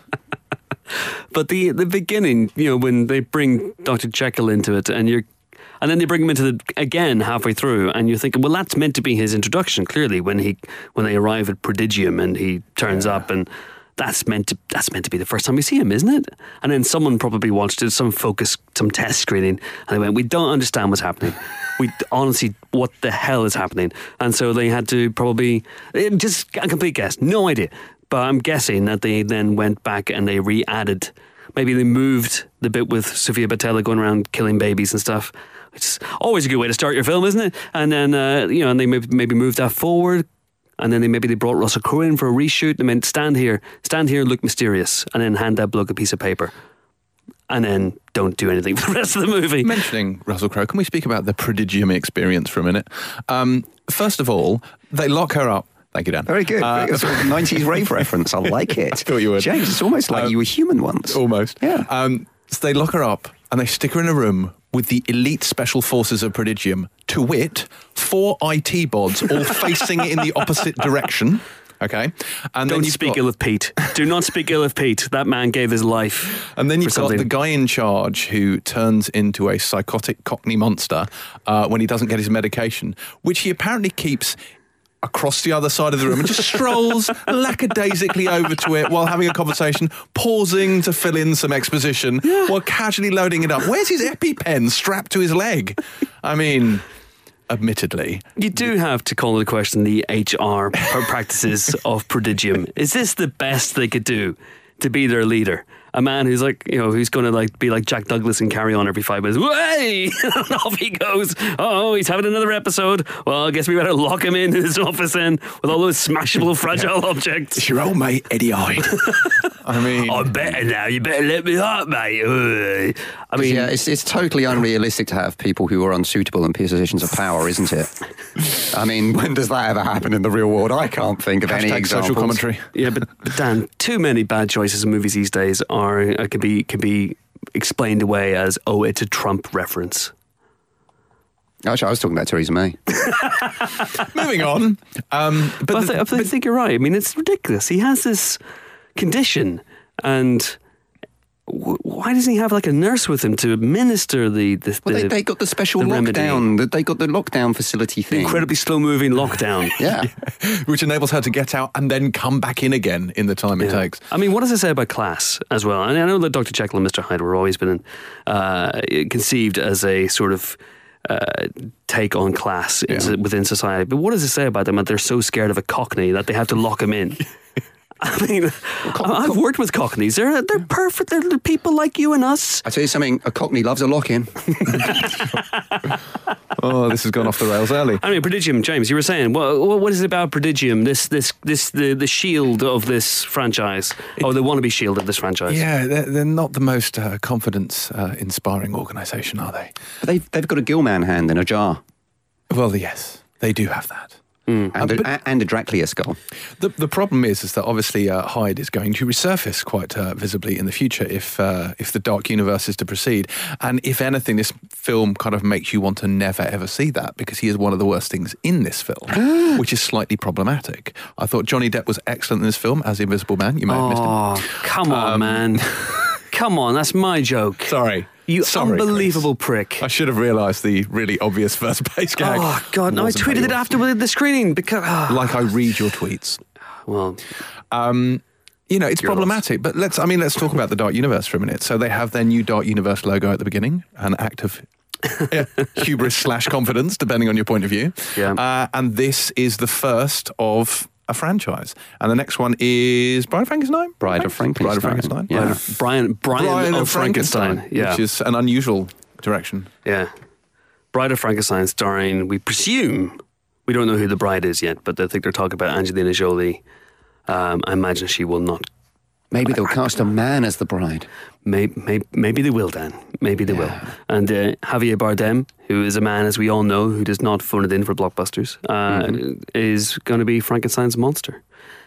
But the the beginning, you know, when they bring Doctor Jekyll into it, and you're, And then they bring him into the again halfway through, and you're thinking, well, that's meant to be his introduction. Clearly, when he when they arrive at Prodigium and he turns yeah. up, and that's meant to that's meant to be the first time we see him, isn't it? And then someone probably watched it, some focus, some test screening, and they went, we don't understand what's happening. We honestly, what the hell is happening? And so they had to probably just a complete guess, no idea. But I'm guessing that they then went back and they re-added. Maybe they moved the bit with Sofia Boutella going around killing babies and stuff. It's always a good way to start your film, isn't it? And then, uh, you know, and they maybe, maybe moved that forward. And then they maybe they brought Russell Crowe in for a reshoot. They meant, stand here, stand here, look mysterious. And then hand that bloke a piece of paper. And then don't do anything for the rest of the movie. Mentioning Russell Crowe, can we speak about the Prodigium experience for a minute? Um, first of all, they lock her up. Thank you, Dan. Very good. Uh, That's a nineties rave reference. I like it. I thought you would. James, it's almost like um, you were human once. Almost. Yeah. Um, so they lock her up and they stick her in a room with the elite special forces of Prodigium, to wit, four I T bods all facing in the opposite direction. Okay. And Don't then speak got, ill of Pete. Do not speak ill of Pete. That man gave his life. And then you've for got something. the guy in charge who turns into a psychotic Cockney monster uh, when he doesn't get his medication, which he apparently keeps across the other side of the room and just strolls lackadaisically over to it while having a conversation, pausing to fill in some exposition yeah. while casually loading it up. Where's his EpiPen strapped to his leg? I mean, admittedly. You do have to call into question the H R practices of Prodigium. Is this the best they could do to be their leader? A man who's like, you know, who's going to like be like Jack Douglas and Carry On every five minutes. Way! And off he goes. Oh, he's having another episode. Well, I guess we better lock him in his office then with all those smashable, fragile objects. It's your old mate, Eddie Hyde. I mean... I'm better now. You better let me up, mate. I mean... Yeah, it's, it's totally unrealistic to have people who are unsuitable in positions of power, isn't it? I mean, when does that ever happen in the real world? I can't think of any examples. Social commentary. Yeah, but, but Dan, too many bad choices in movies these days are uh, can be can be explained away as, oh, it's a Trump reference. Actually, I was talking about Theresa May. Moving on. Um, but but I, the, th- I but think you're right. I mean, it's ridiculous. He has this condition, and w- why doesn't he have like a nurse with him to administer the the? Well, the, they, they got the special the lockdown. Remedy. They got the lockdown facility thing. Incredibly slow-moving lockdown. yeah. Which enables her to get out and then come back in again in the time it Yeah. takes. I mean, what does it say about class as well? And I know that Doctor Jekyll and Mister Hyde were always been uh, conceived as a sort of uh, take on class Yeah. in, within society. But what does it say about them that they're so scared of a Cockney that they have to lock him in? I mean, I've worked with Cockneys. They're they're perfect. They're, they're people like you and us. I tell you something, a Cockney loves a lock-in. Oh, this has gone off the rails early. I mean, Prodigium, James, you were saying, what, what is it about Prodigium, this, this, this, the, the shield of this franchise? Oh, the wannabe shield of this franchise. Yeah, they're, they're not the most uh, confidence-inspiring uh, organisation, are they? But they've, they've got a Gilman hand in a jar. Well, yes, they do have that. Mm. And, Uh, a, but- and a Dracula skull. The, the problem is, is that obviously uh, Hyde is going to resurface quite uh, visibly in the future if uh, if the Dark Universe is to proceed. And if anything, this film kind of makes you want to never ever see that, because he is one of the worst things in this film, which is slightly problematic. I thought Johnny Depp was excellent in this film as the Invisible Man. You may have missed him. Oh, come on, Um, man. Come on, that's my joke. Sorry. You Sorry, unbelievable Chris. prick. I should have realised the really obvious first base gag. Oh, God, no, I Wasn't how tweeted you it were. after the screening because... ah. Like I read your tweets. Well, Um, you know, it's You're problematic, but let's, I mean, let's talk about the Dark Universe for a minute. So they have their new Dark Universe logo at the beginning, an act of yeah, hubris slash confidence, depending on your point of view. Yeah. Uh, and this is the first of a franchise. And the next one is Bride of Frankenstein? Bride of Frankenstein. Bride of Frankenstein. Yeah. Bride of- Brian, Brian, Bride of Frankenstein. Yeah. Which is an unusual direction. Yeah. Bride of Frankenstein starring, we presume, we don't know who the bride is yet, but I think they're talking about Angelina Jolie. Um, I imagine she will not. Maybe they'll cast a man as the bride. Maybe, maybe, maybe they will, Dan. Maybe they will. And uh, Javier Bardem, who is a man, as we all know, who does not phone it in for blockbusters, uh, mm-hmm. is going to be Frankenstein's monster.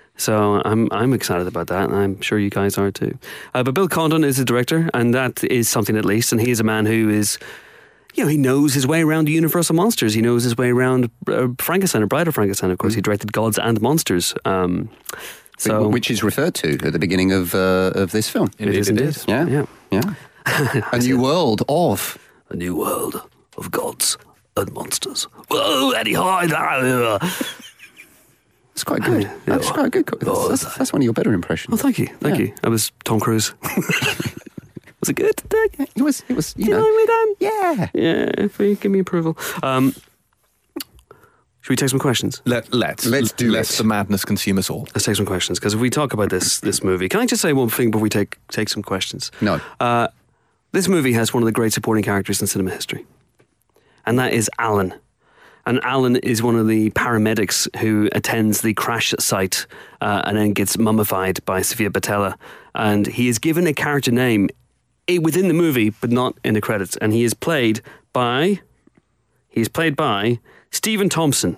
So I'm I'm excited about that, and I'm sure you guys are too. Uh, but Bill Condon is the director, and that is something at least. And he is a man who is, you know, he knows his way around the universe of monsters. He knows his way around uh, Frankenstein, or Bride of Frankenstein. Of course, mm-hmm. he directed Gods and Monsters. Um, so Which is referred to at the beginning of uh, of this film. it is indeed. Yeah, Yeah. yeah. A new world of. A new world of gods and monsters. Whoa, Eddie Hall. It's quite good. Yeah. That's quite good. Oh, That's, that's, that's one of your better impressions. Oh, thank you, thank Yeah. you. I was Tom Cruise. Was it good? It was. It was. You Did you know. like me, Dan? Yeah. Yeah, if you give me approval. Um, should we take some questions? Let, let's. Let's do let it. the madness consume us all. Let's take some questions, because if we talk about this this movie, can I just say one thing before we take take some questions? No. Uh, this movie has one of the great supporting characters in cinema history, and that is Alan. And Alan is one of the paramedics who attends the crash site uh, and then gets mummified by Sofia Boutella. And he is given a character name eh, within the movie, but not in the credits. And he is played by he is played by Stephen Thompson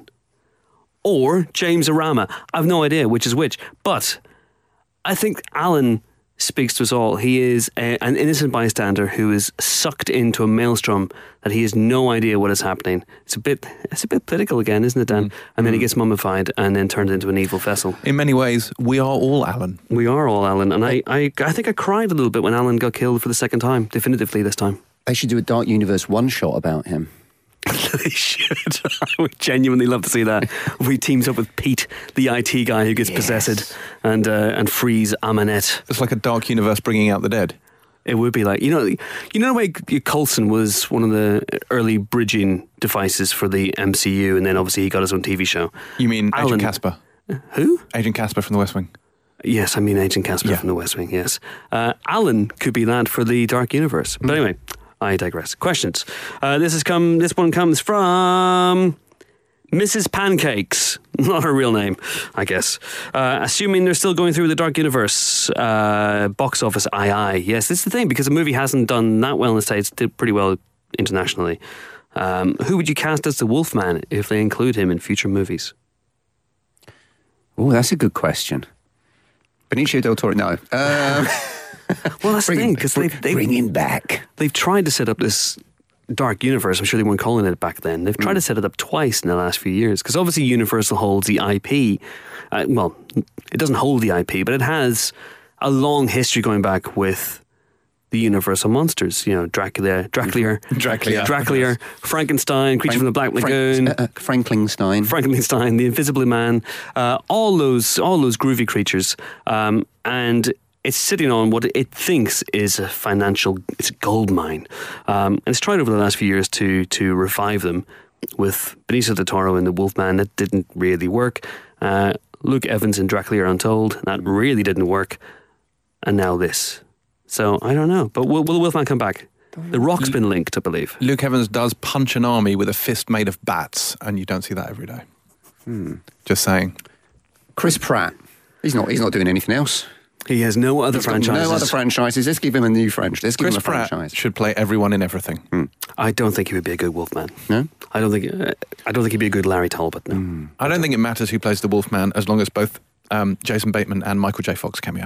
or James Arama. I've no idea which is which, but I think Alan speaks to us all. He is a, an innocent bystander who is sucked into a maelstrom that he has no idea what is happening. It's a bit, it's a bit political again, isn't it, Dan? Mm. And then he gets mummified and then turned into an evil vessel. In many ways, we are all Alan. We are all Alan, and I, I, I think I cried a little bit when Alan got killed for the second time, definitively this time. They should do a Dark Universe one shot about him. They should. I would genuinely love to see that. We teams up with Pete, the I T guy who gets Yes. possessed, and uh, and frees Amanette. It's like a dark universe bringing out the dead. It would be like, you know, you know the way Coulson was one of the early bridging devices for the M C U, and then obviously he got his own T V show. You mean Alan- Agent Casper? Who? Agent Casper from the West Wing. Yes, I mean Agent Casper Yeah. from the West Wing, yes. Uh, Alan could be that for the Dark Universe. But anyway, I digress. Questions. Uh, this has come. This one comes from Missus Pancakes. Not her real name, I guess. Uh, assuming they're still going through the Dark Universe uh, box office, aye aye. Yes, this is the thing, because the movie hasn't done that well in the States. It did pretty well internationally. Um, who would you cast as the Wolfman if they include him in future movies? Oh, that's a good question. Benicio del Toro. No. Um, Well, that's the bring thing, him- because they've, they've, bring him back. they've tried to set up this Dark Universe. I'm sure they weren't calling it back then. They've tried to set it up twice in the last few years, because obviously Universal holds the I P. Uh, well, it doesn't hold the I P, but it has a long history going back with the Universal monsters. You know, Dracula, Dracula, Dracula. Dracula, Frankenstein, Creature from the Black Frank- Lagoon. uh, uh, Frankenstein. Frankenstein, the Invisible Man, uh, all those, all those groovy creatures, um, and it's sitting on what it thinks is a financial, it's a gold mine, um, and it's tried over the last few years to to revive them with Benicio del Toro and the Wolfman. That didn't really work. Uh, Luke Evans and Dracula Untold, that really didn't work, and now this. So I don't know, but will, will the Wolfman come back? The Rock's been linked, I believe. Luke Evans does punch an army with a fist made of bats, and you don't see that every day. Just saying. Chris Pratt. He's not. He's not doing anything else. He has no other He's got franchises. No other franchises. Let's give him a new franchise. Let's give Chris him a Pratt franchise. should play everyone in everything. I don't think he would be a good Wolfman. No. I don't think. Uh, I don't think he'd be a good Larry Talbot. No. I don't think it matters who plays the Wolfman as long as both um, Jason Bateman and Michael J. Fox cameo.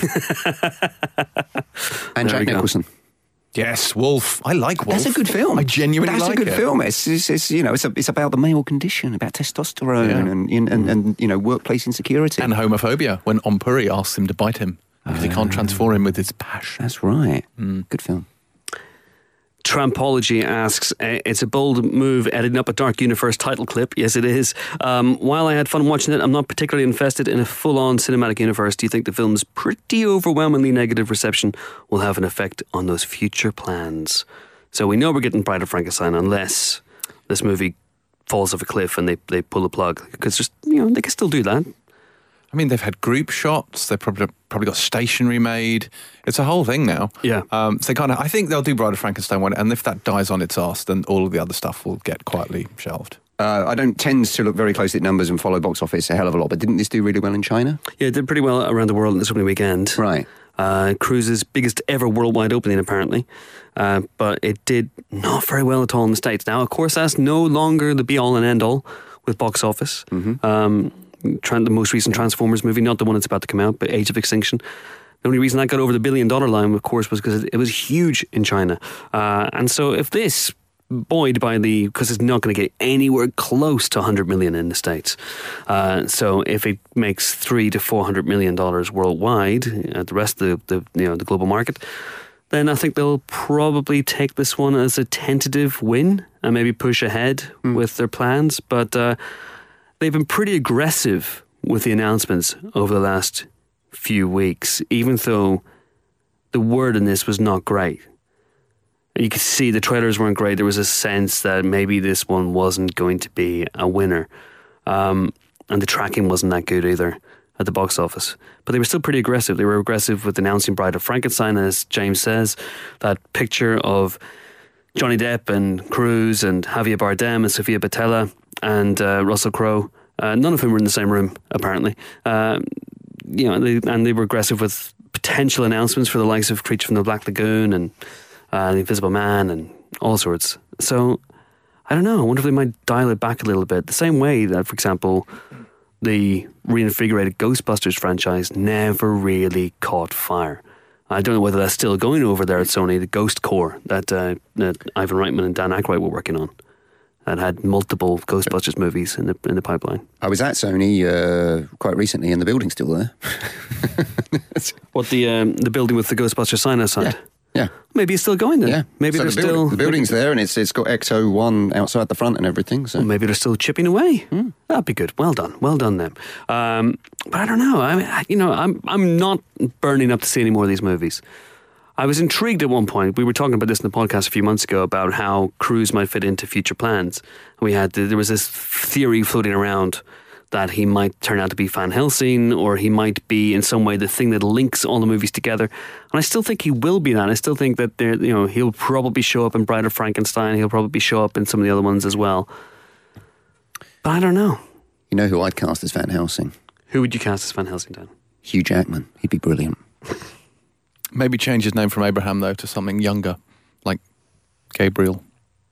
And There we Jack go. Nicholson. Yes, Wolf. I like Wolf. That's a good film. I genuinely That's like a good it. film. It's, it's, it's you know it's a, it's about the male condition, about testosterone Yeah. and, and, and and you know workplace insecurity. And homophobia when Ompuri asks him to bite him because he can't transform him with his passion. That's right. Good film. Trampology asks, uh, it's a bold move editing up a Dark Universe title clip. Yes, it is. Um, while I had fun watching it, I'm not particularly invested in a full-on cinematic universe. Do you think the film's pretty overwhelmingly negative reception will have an effect on those future plans? So we know we're getting Bride of Frankenstein unless this movie falls off a cliff and they, they pull the plug. Because just, you know, they can still do that. I mean, they've had group shots. They've probably probably got stationery made. It's a whole thing now. Yeah. Um, so kind of, I think they'll do Bride of Frankenstein one, and if that dies on its arse, then all of the other stuff will get quietly shelved. Uh, I don't tend to look very closely at numbers and follow box office a hell of a lot, but didn't this do really well in China? Yeah, it did pretty well around the world this opening weekend. Right. Uh, Cruise's biggest ever worldwide opening, apparently. Uh, but it did not very well at all in the States. Now, of course, that's no longer the be-all and end-all with box office. Mm-hmm. Um, Tran- the most recent Transformers movie, not the one that's about to come out, but Age of Extinction. The only reason that got over the billion dollar line, of course, was because it was huge in China. Uh, and so if this, buoyed by the, because it's not going to get anywhere close to one hundred million in the States. Uh, so if it makes three to four hundred million dollars worldwide, at the rest of the, the you know the global market, then I think they'll probably take this one as a tentative win and maybe push ahead mm. with their plans. But uh, they've been pretty aggressive with the announcements over the last few weeks, even though the word in this was not great. You could see the trailers weren't great. There was a sense that maybe this one wasn't going to be a winner. Um, and the tracking wasn't that good either at the box office. But they were still pretty aggressive. They were aggressive with announcing Bride of Frankenstein, as James says. That picture of Johnny Depp and Cruise and Javier Bardem and Sofia Boutella and uh, Russell Crowe. Uh, none of whom were in the same room, apparently. Uh, you know, they, and they were aggressive with potential announcements for the likes of Creature from the Black Lagoon and uh, The Invisible Man and all sorts. So, I don't know. I wonder if they might dial it back a little bit. The same way that, for example, the reinvigorated Ghostbusters franchise never really caught fire. I don't know whether that's still going over there at Sony, the Ghost Core that, uh, that Ivan Reitman and Dan Aykroyd were working on. And had multiple Ghostbusters movies in the in the pipeline. I was at Sony uh, quite recently, and the building's still there. What, the um, the building with the Ghostbusters sign outside? Yeah. Yeah. Maybe it's still going then. Yeah. Maybe so they're the building, still... The building's there, and it's it's got X O one outside the front and everything. So well, maybe they're still chipping away. Mm. That'd be good. Well done. Well done, them. Um, but I don't know. I mean, I, you know, I'm I'm not burning up to see any more of these movies. I was intrigued at one point. We were talking about this in the podcast a few months ago about how Cruise might fit into future plans. We had there was this theory floating around that he might turn out to be Van Helsing, or he might be in some way the thing that links all the movies together. And I still think he will be that. I still think that there, you know, he'll probably show up in Bride of Frankenstein. He'll probably show up in some of the other ones as well. But I don't know. You know who I'd cast as Van Helsing? Who would you cast as Van Helsing, Dan? Hugh Jackman. He'd be brilliant. Maybe change his name from Abraham, though, to something younger, like Gabriel.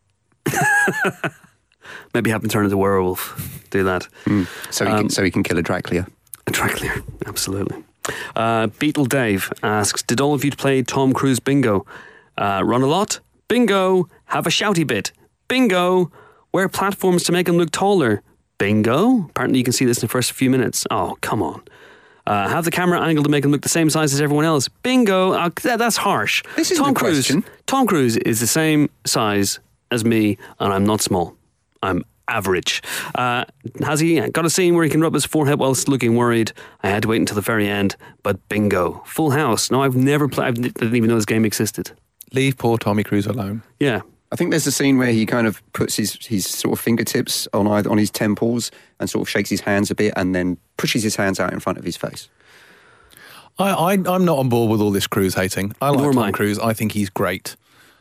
Maybe have him turn into a werewolf. Do that. Mm. So, he um, can, so he can kill a Dracula. A Dracula, absolutely. Uh, Beetle Dave asks, did all of you play Tom Cruise Bingo? Uh, run a lot? Bingo. Have a shouty bit? Bingo. Wear platforms to make him look taller? Bingo. Apparently you can see this in the first few minutes. Oh, come on. Uh, have the camera angle to make him look the same size as everyone else. Bingo. Uh, that, that's harsh. This isn't Tom a Cruise. question. Tom Cruise is the same size as me, and I'm not small. I'm average. Uh, has he got a scene where he can rub his forehead whilst looking worried? I had to wait until the very end, but bingo. Full House. No, I've never played. I didn't even know this game existed. Leave poor Tommy Cruise alone. Yeah. I think there's a scene where he kind of puts his, his sort of fingertips on either, on his temples and sort of shakes his hands a bit and then pushes his hands out in front of his face. I, I, I'm not on board with all this Cruise hating. I like Nor am Tom I. Cruise. I think he's great.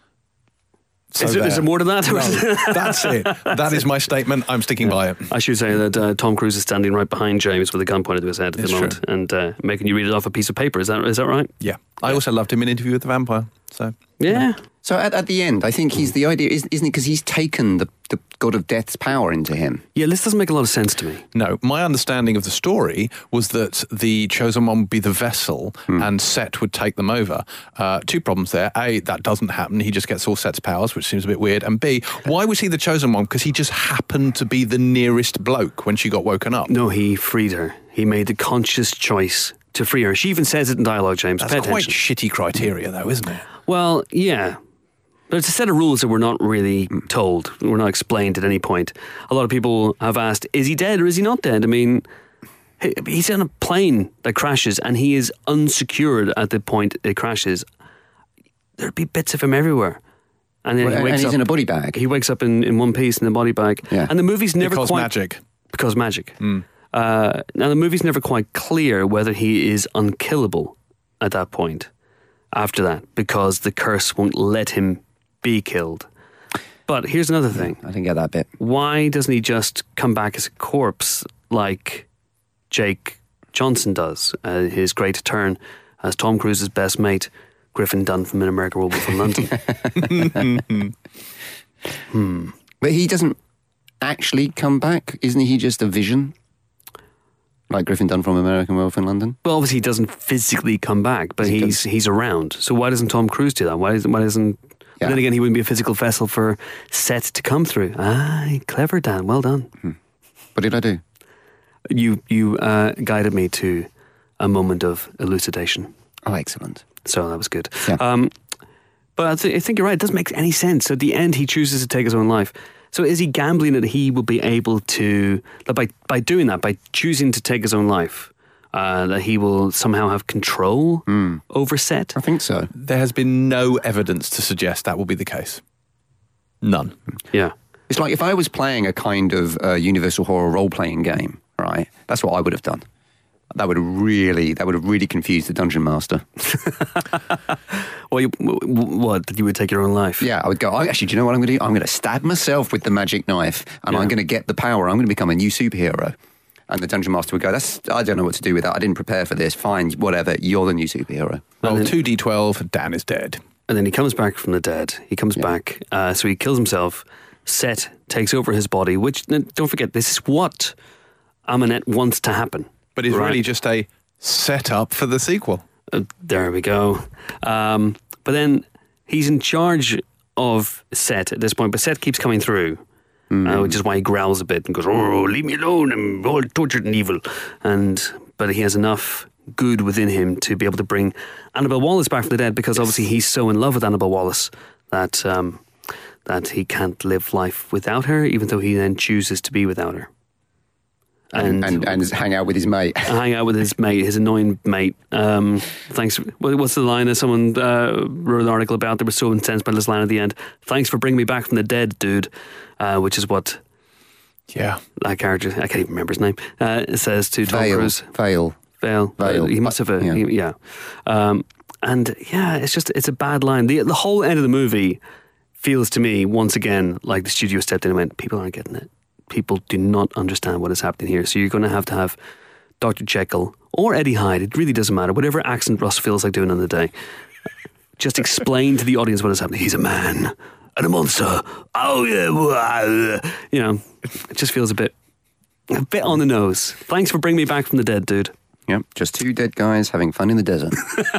So is, there, is there more to that? No, that's it. That is my statement. I'm sticking yeah. by it. I should say that uh, Tom Cruise is standing right behind James with a gun pointed to his head at It's the moment true. and uh, making you read it off a piece of paper. Is that is that right? Yeah. I also loved him in Interview with the Vampire. So Yeah. So at, at the end, I think he's the idea, isn't it? Because he's taken the, the God of Death's power into him. Yeah, this doesn't make a lot of sense to me. No, my understanding of the story was that the Chosen One would be the vessel Hmm. and Set would take them over. Uh, two problems there. A, that doesn't happen. He just gets all Set's powers, which seems a bit weird. And B, why was he the Chosen One? Because he just happened to be the nearest bloke when she got woken up. No, he freed her. He made the conscious choice to free her. She even says it in dialogue, James. That's Pay quite attention. shitty criteria, though, isn't it? Well, yeah. But it's a set of rules that we're not really told. We're not explained at any point. A lot of people have asked, is he dead or is he not dead? I mean, he- he's on a plane that crashes and he is unsecured at the point it crashes. There'd be bits of him everywhere. And then Well, he and wakes he's up, in a body bag. He wakes up in, in one piece in the body bag. Yeah. And the movie's never Because quite... magic. Because magic. Uh, now, the movie's never quite clear whether he is unkillable at that point, after that, because the curse won't let him be killed. But here's another thing. I didn't get that bit. Why doesn't he just come back as a corpse like Jake Johnson does, uh, his great turn as Tom Cruise's best mate, Griffin Dunn from An American Werewolf in London? hmm. But he doesn't actually come back? Isn't he just a vision? Like Griffin Dunn from American Werewolf in London? Well, obviously he doesn't physically come back, but He he's does. he's around. So why doesn't Tom Cruise do that? Why, isn't- why doesn't... Yeah. But then again, he wouldn't be a physical vessel for Set to come through. Ah, clever, Dan. Well done. Hmm. What did I do? You you uh, guided me to a moment of elucidation. Oh, excellent. So that was good. Yeah. Um, But I, th- I think you're right. It doesn't make any sense. At the end, he chooses to take his own life. So is he gambling that he will be able to, that by, by doing that, by choosing to take his own life, uh, that he will somehow have control mm. over Set? I think so. There has been no evidence to suggest that will be the case. None. Yeah. It's like if I was playing a kind of uh, Universal Horror role-playing game, right? That's what I would have done. That would have really, that would have really confused the dungeon master. Well, you, what? That you would take your own life? Yeah, I would go, oh, actually, do you know what I'm going to do? I'm going to stab myself with the magic knife, and yeah. I'm going to get the power. I'm going to become a new superhero. And the dungeon master would go, "That's I don't know what to do with that. I didn't prepare for this. Fine, whatever. You're the new superhero." Well, then, two D twelve, Dan is dead. And then he comes back from the dead. He comes yeah. back, uh, so he kills himself. Set takes over his body, which, don't forget, this is what Ahmanet wants to happen. But it's right. really just a setup for the sequel. Uh, there we go. Um, but then he's in charge of Set at this point, but Set keeps coming through, mm. uh, which is why he growls a bit and goes, "Oh, leave me alone, I'm all tortured and evil." And But he has enough good within him to be able to bring Annabelle Wallis back from the dead, because obviously he's so in love with Annabelle Wallis that, um, that he can't live life without her, even though he then chooses to be without her. And, and, and and hang out with his mate. hang out with his mate, his annoying mate. Um, thanks. What's the line that someone uh, wrote an article about? They were so incensed by this line at the end. "Thanks for bringing me back from the dead, dude." Uh, which is what, yeah, that character, I can't even remember his name, uh, says to Tom Vale. Cruise. Vale. Vale. Vale. He must have a yeah. He, yeah. Um, and yeah, it's just it's a bad line. The the whole end of the movie feels to me once again like the studio stepped in and went, "People aren't getting it. People do not understand what is happening here." So you're going to have to have Doctor Jekyll or Eddie Hyde. It really doesn't matter. Whatever accent Russ feels like doing on the day. Just explain to the audience what is happening. He's a man and a monster. Oh, yeah. You know, it just feels a bit, a bit on the nose. Thanks for bringing me back from the dead, dude. Yep, just two dead guys having fun in the desert.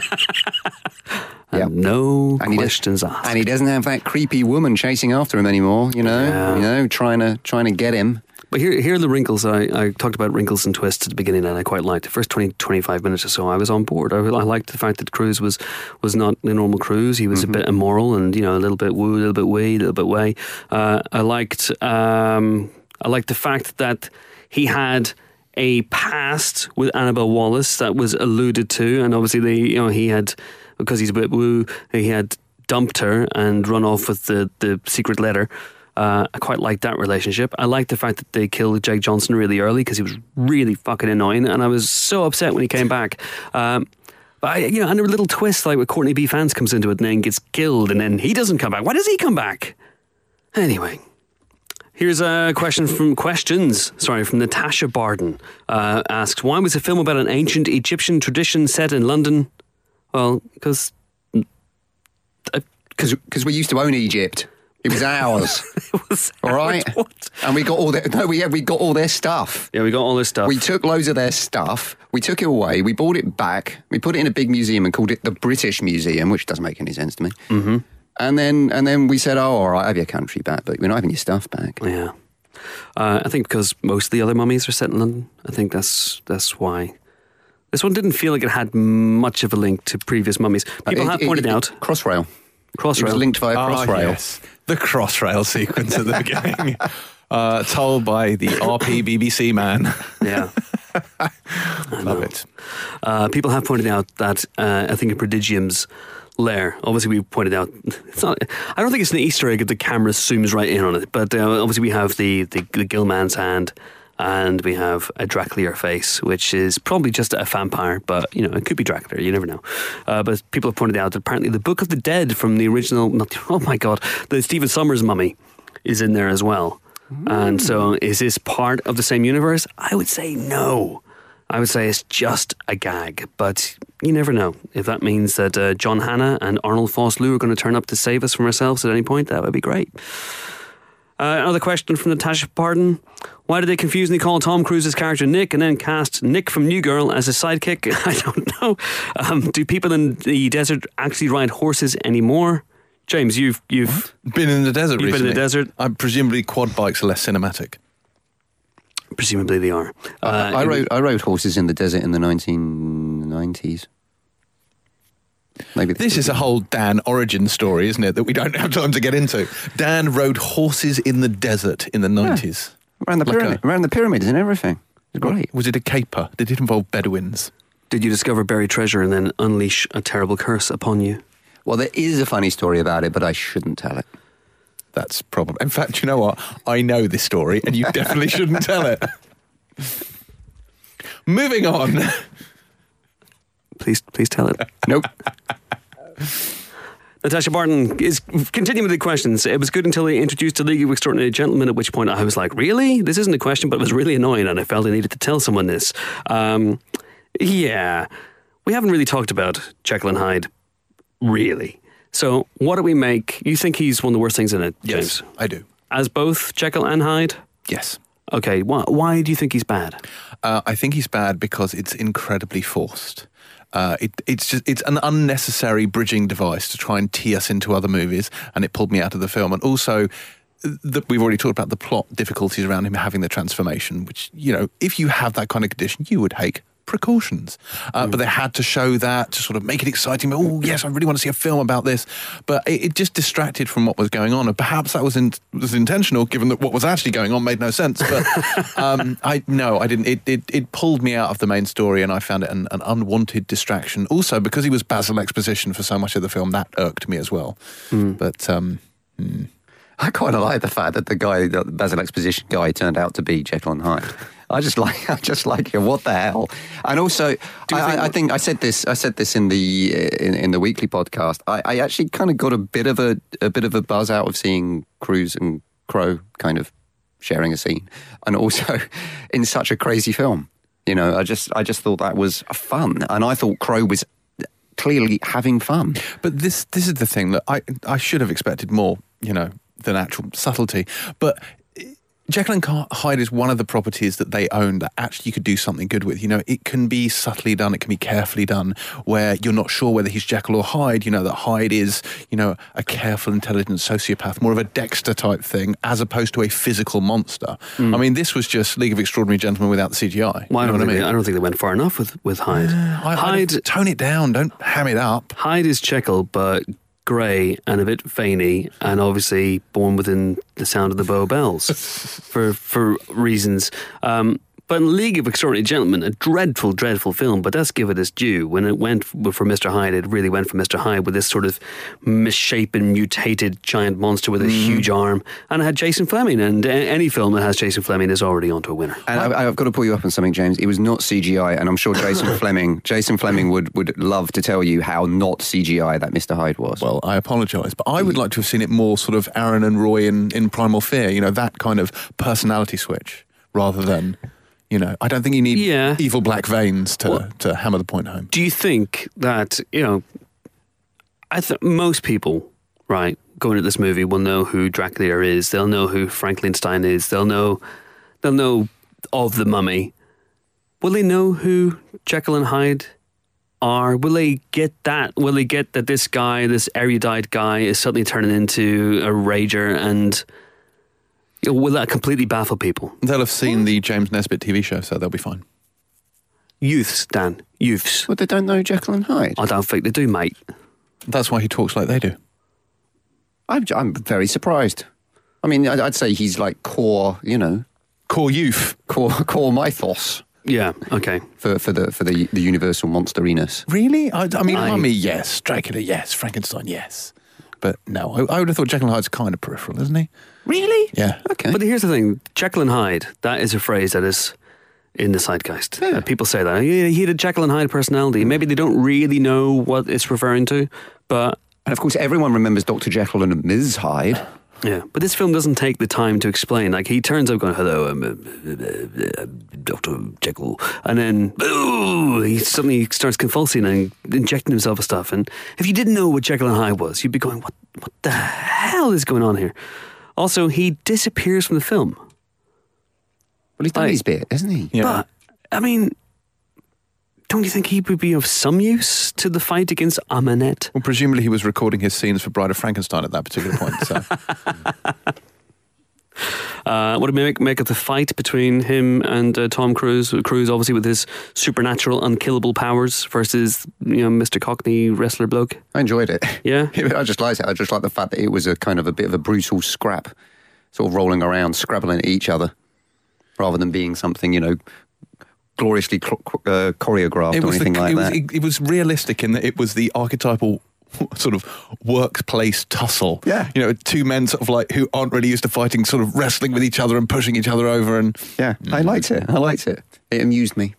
And yep. no and questions does, asked. And he doesn't have that creepy woman chasing after him anymore, you know, yeah. you know, trying to trying to get him. But here, here are the wrinkles. I, I talked about wrinkles and twists at the beginning, and I quite liked the first twenty, twenty-five minutes or so. I was on board. I, I liked the fact that Cruise was was not the normal Cruise. He was mm-hmm. a bit immoral and, you know, a little bit woo, a little bit wee, a little bit way. Uh, I liked um, I liked the fact that he had a past with Annabelle Wallis that was alluded to, and obviously they, you know, he had, because he's a bit woo, he had dumped her and run off with the, the secret letter. Uh, I quite liked that relationship. I liked the fact that they killed Jake Johnson really early because he was really fucking annoying, and I was so upset when he came back. Um, but I, you know, and a little twist like with Courtney B. Vance comes into it and then gets killed, and then he doesn't come back. Why does he come back? Anyway. Here's a question from questions. Sorry, from Natasha Barden. Uh, asked, why was a film about an ancient Egyptian tradition set in London? Well, because because we used to own Egypt. It was ours. It was all right, ours. What? And we got all their no, we yeah, we got all their stuff. Yeah, we got all their stuff. We took loads of their stuff. We took it away. We bought it back. We put it in a big museum and called it the British Museum, which doesn't make any sense to me. Mm-hmm. And then and then we said, oh, all right, have your country back, but we're not having your stuff back. Yeah. Uh, I think because most of the other mummies are set in London. I think that's that's why. This one didn't feel like it had much of a link to previous mummies. People uh, have it, pointed it, it, out. Crossrail. Crossrail. It was linked via Crossrail. Oh, yes. The Crossrail sequence at the beginning. Uh, told by the R P B B C man. Yeah. Love it. Uh, people have pointed out that uh, I think in Prodigium's lair, obviously we pointed out, it's not, I don't think it's an Easter egg if the camera zooms right in on it, but uh, obviously we have the, the, the Gillman's hand and we have a Dracula face, which is probably just a vampire, but, you know, it could be Dracula, you never know. Uh, but people have pointed out that apparently the Book of the Dead from the original, not the, oh my God, the Stephen Sommers mummy is in there as well. Mm. And so is this part of the same universe? I would say no. I would say it's just a gag, but you never know. If that means that uh, John Hannah and Arnold Foss-Lew are going to turn up to save us from ourselves at any point, that would be great. Uh, another question from Natasha Pardon. Why did they confusingly call Tom Cruise's character Nick and then cast Nick from New Girl as a sidekick? I don't know. Um, do people in the desert actually ride horses anymore? James, you've you've what? been in the desert you've recently. Been in the desert. I presumably quad bikes are less cinematic. Presumably they are. Uh, I rode I rode horses in the desert in the nineteen nineties. maybe This is a whole Dan origin story, isn't it, that we don't have time to get into. Dan rode horses in the desert in the nineties. around the Like pyramid, a- around the pyramids and everything. It was great. Was it a caper? Did it involve Bedouins? Did you discover buried treasure and then unleash a terrible curse upon you? Well, there is a funny story about it, but I shouldn't tell it. That's probably. In fact, you know what? I know this story, and you definitely shouldn't tell it. Moving on. Please, please tell it. Nope. Natasha Barton is continuing with the questions. It was good until they introduced the League of Extraordinary Gentlemen, at which point I was like, really? This isn't a question, but it was really annoying, and I felt I needed to tell someone this. Um, yeah, we haven't really talked about Jekyll and Hyde, really. So what do we make? You think he's one of the worst things in it, James? Yes, I do. As both Jekyll and Hyde? Yes. Okay, why, why do you think he's bad? Uh, I think he's bad because it's incredibly forced. Uh, it, it's just it's an unnecessary bridging device to try and tee us into other movies, and it pulled me out of the film. And also, the, we've already talked about the plot difficulties around him having the transformation, which, you know, if you have that kind of condition, you would take precautions. Uh, mm. But they had to show that to sort of make it exciting. Oh, yes, I really want to see a film about this. But it, it just distracted from what was going on. And perhaps that was in, was intentional, given that what was actually going on made no sense. But um, I no, I didn't. It, it it pulled me out of the main story, and I found it an, an unwanted distraction. Also, because he was Basil Exposition for so much of the film, that irked me as well. Mm. But um, mm. I quite like the fact that the guy, the Basil Exposition guy, turned out to be Jekyll and Hyde. I just like, I just like, what the hell? And also, I, think, I, I think I said this, I said this in the in, in the weekly podcast. I, I actually kind of got a bit of a a bit of a buzz out of seeing Cruise and Crowe kind of sharing a scene, and also in such a crazy film. You know, I just I just thought that was fun, and I thought Crowe was clearly having fun. But this this is the thing that I I should have expected more. You know, than actual subtlety, but Jekyll and Hyde is one of the properties that they own that actually you could do something good with. You know, it can be subtly done, it can be carefully done, where you're not sure whether he's Jekyll or Hyde. You know, that Hyde is, you know, a careful, intelligent sociopath, more of a Dexter type thing, as opposed to a physical monster. Mm. I mean, this was just League of Extraordinary Gentlemen without the C G I. Well, I, don't you know think what I mean? they, I don't think they went far enough with, with Hyde. Uh, I, Hyde, I'd tone it down, don't ham it up. Hyde is Jekyll, but grey and a bit veiny, and obviously born within the sound of the Bow Bells for for reasons. Um, but in League of Extraordinary Gentlemen, a dreadful, dreadful film, but let's give it its due. When it went for Mister Hyde, it really went for Mister Hyde with this sort of misshapen, mutated giant monster with a mm. huge arm. And it had Jason Fleming, and any film that has Jason Fleming is already onto a winner. And I, I've got to pull you up on something, James. It was not C G I, and I'm sure Jason Fleming Jason Fleming would, would love to tell you how not C G I that Mister Hyde was. Well, I apologise, but I would like to have seen it more sort of Aaron and Roy in, in Primal Fear, you know, that kind of personality switch, rather than... You know, I don't think you need yeah. evil black veins to, well, to hammer the point home. Do you think that, you know, I think most people, right, going to this movie will know who Dracula is. They'll know who Frankenstein is. They'll know, they'll know of the Mummy. Will they know who Jekyll and Hyde are? Will they get that? Will they get that this guy, this erudite guy, is suddenly turning into a rager and... Will that completely baffle people? They'll have seen the James Nesbitt T V show, so they'll be fine. Youths, Dan. Youths. Well, they don't know Jekyll and Hyde. I don't think they do, mate. That's why he talks like they do. I'm, I'm very surprised. I mean, I'd, I'd say he's like core, you know... Core youth. Core, core mythos. Yeah, okay. For for the for the, the universal monsteriness. Really? I, I mean, I, Mummy, yes. Dracula, yes. Frankenstein, yes. But no, I, I would have thought Jekyll and Hyde's kind of peripheral, isn't he? Really? Yeah. Okay. But here's the thing. Jekyll and Hyde, that is a phrase that is in the zeitgeist. Yeah. Uh, people say that. Yeah, he had a Jekyll and Hyde personality. Maybe they don't really know what it's referring to, but... And of course, everyone remembers Doctor Jekyll and Miz Hyde. Yeah, but this film doesn't take the time to explain. Like, he turns up going, hello, I'm uh, uh, Doctor Jekyll. And then, ooh, he suddenly starts convulsing and injecting himself with stuff. And if you didn't know what Jekyll and Hyde was, you'd be going, what, what the hell is going on here? Also, he disappears from the film. Well, he's done like, his bit, hasn't he? Yeah. But, I mean... Don't you think he would be of some use to the fight against Ahmanet? Well, presumably he was recording his scenes for Bride of Frankenstein at that particular point. So, Uh, what do we make, make of the fight between him and uh, Tom Cruise? Cruise, obviously, with his supernatural, unkillable powers versus, you know, Mister Cockney wrestler bloke. I enjoyed it. Yeah? I just liked it. I just liked the fact that it was a kind of a bit of a brutal scrap, sort of rolling around, scrabbling at each other, rather than being something, you know, gloriously uh, choreographed It or was anything the, like it was, that. It, it was realistic in that it was the archetypal sort of workplace tussle. Yeah. You know, two men sort of like who aren't really used to fighting, sort of wrestling with each other and pushing each other over. And Yeah, I liked it. I liked it. It amused me.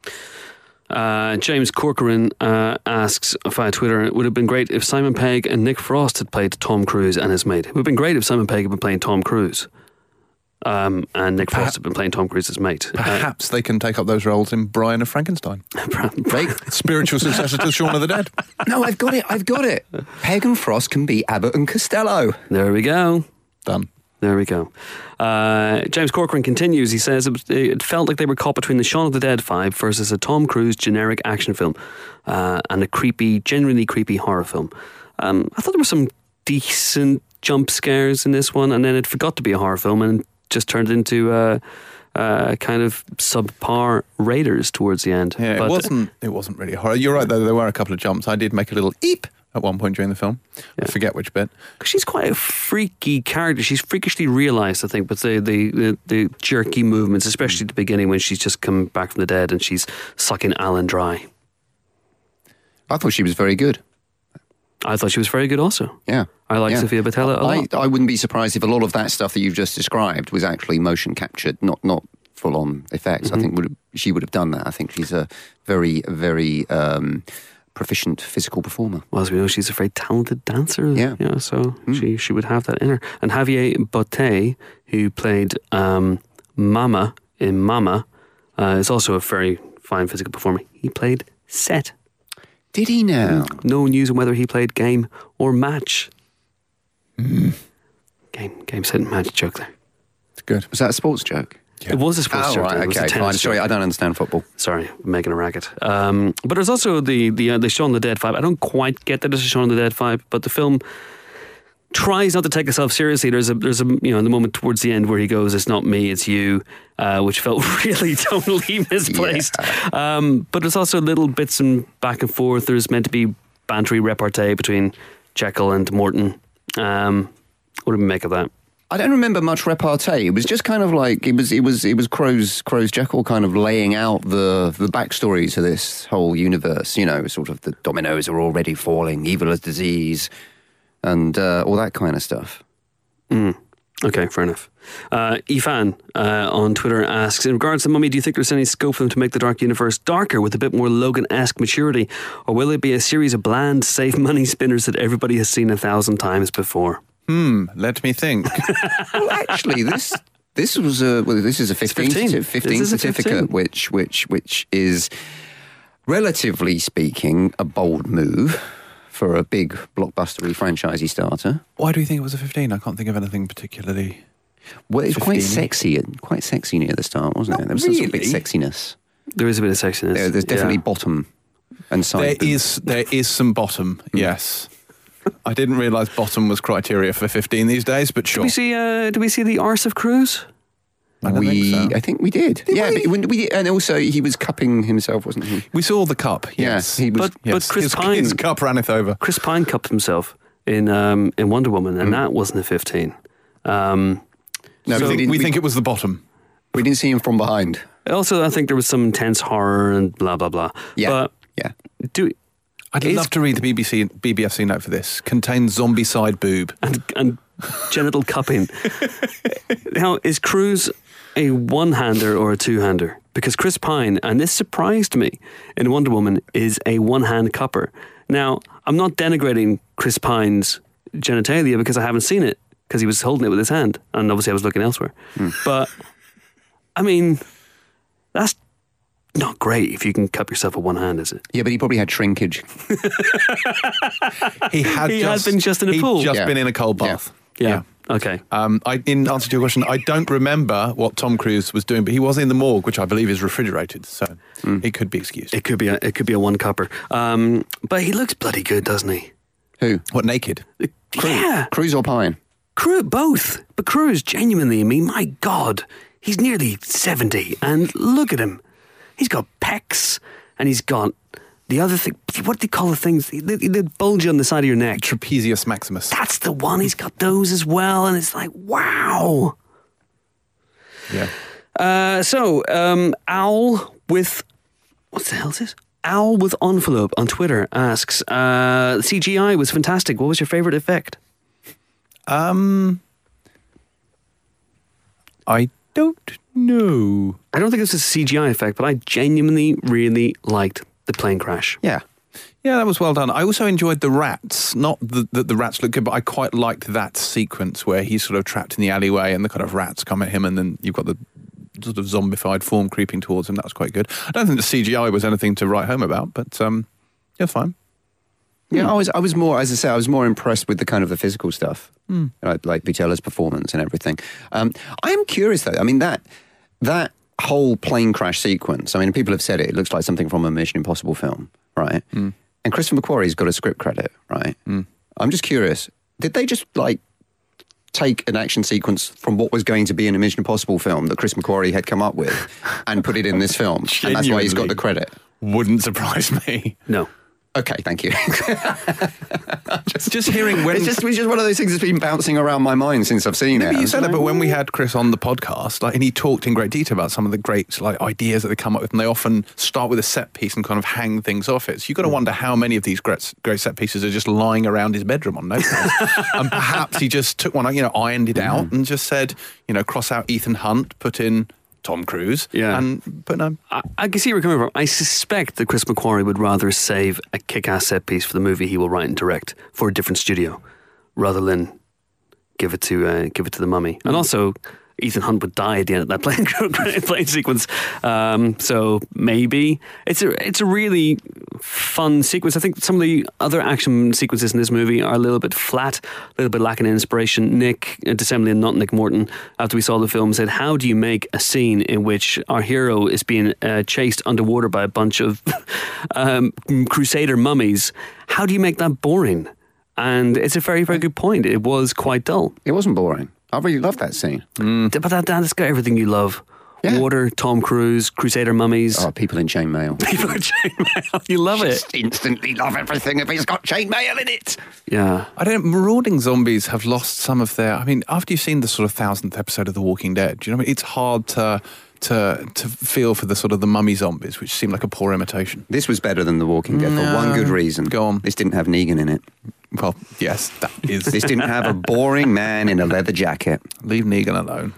Uh, James Corcoran uh, asks via Twitter, it would have been great if Simon Pegg and Nick Frost had played Tom Cruise and his mate. It would have been great if Simon Pegg had been playing Tom Cruise. Um, and Nick Frost had been playing Tom Cruise's mate. perhaps they can take up those roles in Brian of Frankenstein. They, Spiritual successor to Shaun of the Dead. no, I've got it. I've got it. Pegg and Frost can be Abbott and Costello. There we go. Done. There we go. Uh, James Corcoran continues. He says it, was, it felt like they were caught between the Shaun of the Dead five versus a Tom Cruise generic action film uh, and a creepy, genuinely creepy horror film. Um, I thought there were some decent jump scares in this one, and then it forgot to be a horror film and just turned into uh, uh, kind of subpar Raiders towards the end. Yeah, But, it wasn't. It wasn't really horror. You're right, though. There were a couple of jumps. I did make a little eep at one point during the film. I forget which bit. Cause she's quite a freaky character. She's freakishly realised, I think, with the, the, the, the jerky movements, especially at the beginning when she's just come back from the dead and she's sucking Alan dry. I thought she was very good. I thought she was very good also. Yeah. I like yeah. Sophia Boutella a I, lot. I wouldn't be surprised if a lot of that stuff that you've just described was actually motion captured, not not full on effects. Mm-hmm. I think would have, she would have done that. I think she's a very, very um, proficient physical performer. Well, as we know, she's a very talented dancer. Yeah. You know, so she, she would have that in her. And Javier Botet, who played um, Mama in Mama, uh, is also a very fine physical performer. He played Set. Did he now? No news on whether he played game or match. Mm. Game, game, set, and match joke there. It's good. Was that a sports joke? It was a sports Oh, joke. right, It was a okay, tennis fine. Sorry, joke. I don't understand football. Sorry, making a racket. Um, but there's also the the uh, the Shaun of the Dead five. I don't quite get that it's a Shaun of the Dead five, but the film tries not to take itself seriously. There's a there's a you know the moment towards the end where he goes, "It's not me, it's you," uh, which felt really totally misplaced. Yeah. Um, but there's also little bits and back and forth. There's meant to be bantery repartee between Jekyll and Morton. Um, what do we make of that? I don't remember much repartee. It was just kind of like it was. It was. It was Crow's Crow's Jekyll kind of laying out the the backstory to this whole universe. You know, sort of the dominoes are already falling, evil as disease, and uh, all that kind of stuff. Mm. Okay, fair enough. Uh, Ifan uh, on Twitter asks, in regards to Mummy, do you think there's any scope for them to make the Dark Universe darker with a bit more Logan-esque maturity, or will it be a series of bland, safe money spinners that everybody has seen a thousand times before? Hmm, let me think. Well, actually, this this was a well, this is a fifteen, fifteen. fifteen This is a certificate, fifteen. which which which is relatively speaking a bold move for a big blockbustery franchisey starter. Why do you think it was a fifteen? I can't think of anything particularly. Well, it's quite fifteen. sexy and quite sexy near the start, wasn't Not it? There was some sort of big really. sexiness. There is a bit of sexiness. There, there's definitely Yeah. bottom and side. There boob. is there is some bottom. Yes, I didn't realise bottom was criteria for fifteen these days, but Did sure. we see? Uh, did we see the arse of Cruise? I don't we, think so. I think we did. yeah, we? but when we and also he was cupping himself, wasn't he? We saw the cup. Yes, Yeah, he was. But yes. but Chris his, Pine, his cup ranneth over. Chris Pine cupped himself in um, in Wonder Woman, and that wasn't a fifteen. Um, no, we we, think, didn't, we we, think it was the bottom. we didn't see him from behind. also, I think there was some intense horror and blah blah blah. Yeah, But yeah. do I'd Is- love to read the B B C B B F C note for this. Contains zombie side boob. and, and genital cupping. Now, is Cruise a one-hander or a two-hander? Because Chris Pine, and this surprised me, in Wonder Woman, is a one-hand cupper. Now, I'm not denigrating Chris Pine's genitalia because I haven't seen it, because he was holding it with his hand, and obviously I was looking elsewhere. But, I mean, that's not great if you can cup yourself with one hand, is it? Yeah, but he probably had shrinkage. He had He had just been just in a he'd pool. just Yeah. been in a cold bath. Yeah. Okay. Um, I, in answer to your question, I don't remember what Tom Cruise was doing, but he was in the morgue, which I believe is refrigerated, so it could be excused. It could be a, it could be a one cupper. Um, but he looks bloody good, doesn't he? Who? What, naked? Yeah. Cruz or Pine? Cruise, both. But Cruise, genuinely, I mean, my God, he's nearly seventy, and look at him. He's got pecs, and he's got the other thing. What do they call the things? They, they bulge on the side of your neck. Trapezius maximus. That's the one. He's got those as well, and it's like, wow. Yeah. Uh, so, um, Owl with... What the hell is this? Owl with Envelope on Twitter asks, uh, C G I was fantastic. What was your favourite effect? Um, I don't know. I don't think this is a C G I effect, but I genuinely really liked the plane crash. Yeah. Yeah, that was well done. I also enjoyed the rats. Not that the, the rats look good, but I quite liked that sequence where he's sort of trapped in the alleyway and the kind of rats come at him, and then you've got the sort of zombified form creeping towards him. That was quite good. I don't think the C G I was anything to write home about, but um, yeah, fine. Yeah, I was. I was more, as I say, I was more impressed with the kind of the physical stuff, mm. like, like Vitella's performance and everything. Um, I am curious though. I mean that that whole plane crash sequence. I mean, people have said it. It looks like something from a Mission Impossible film, right? Mm. And Christopher McQuarrie's got a script credit, right? Mm. I'm just curious. Did they just like take an action sequence from what was going to be in a Mission Impossible film that Chris McQuarrie had come up with and put it in this film, and that's why he's got the credit? Wouldn't surprise me. No. Okay, thank you. just, just hearing when... It's just, it's just one of those things that's been bouncing around my mind since I've seen Maybe it. you said like, it, but when we had Chris on the podcast, like, and he talked in great detail about some of the great like ideas that they come up with, and they often start with a set piece and kind of hang things off it. So you've got to wonder how many of these great, great set pieces are just lying around his bedroom on notepads. And perhaps he just took one, you know, ironed it out mm. and just said, you know, cross out Ethan Hunt, put in Tom Cruise. Yeah. And, but no. I, I can see where you're coming from. I suspect that Chris McQuarrie would rather save a kick-ass set piece for the movie he will write and direct for a different studio rather than give it to uh, give it to the Mummy. And also, Ethan Hunt would die at the end of that plane, plane sequence. Um, so maybe it's a it's a really fun sequence. I think some of the other action sequences in this movie are a little bit flat, a little bit lacking in inspiration. Nick Dissemblian, not Nick Morton, after we saw the film, said, "How do you make a scene in which our hero is being uh, chased underwater by a bunch of um, crusader mummies? How do you make that boring?" And it's a very, very good point. It was quite dull. It wasn't boring. I really loved that scene. Mm. But that, that's got everything you love. Yeah. Water, Tom Cruise, Crusader mummies. Oh, people in chainmail. People in chainmail. You love Just it. instantly love everything if it's got chainmail in it. Yeah. I don't know, marauding zombies have lost some of their... I mean, after you've seen the sort of thousandth episode of The Walking Dead, do you know what I mean? It's hard to... To, to feel for the sort of the mummy zombies, which seem like a poor imitation. This was better than The Walking Dead no. for one good reason. Go on. This didn't have Negan in it. Well, yes, that is. This didn't have a boring man in a leather jacket. Leave Negan alone.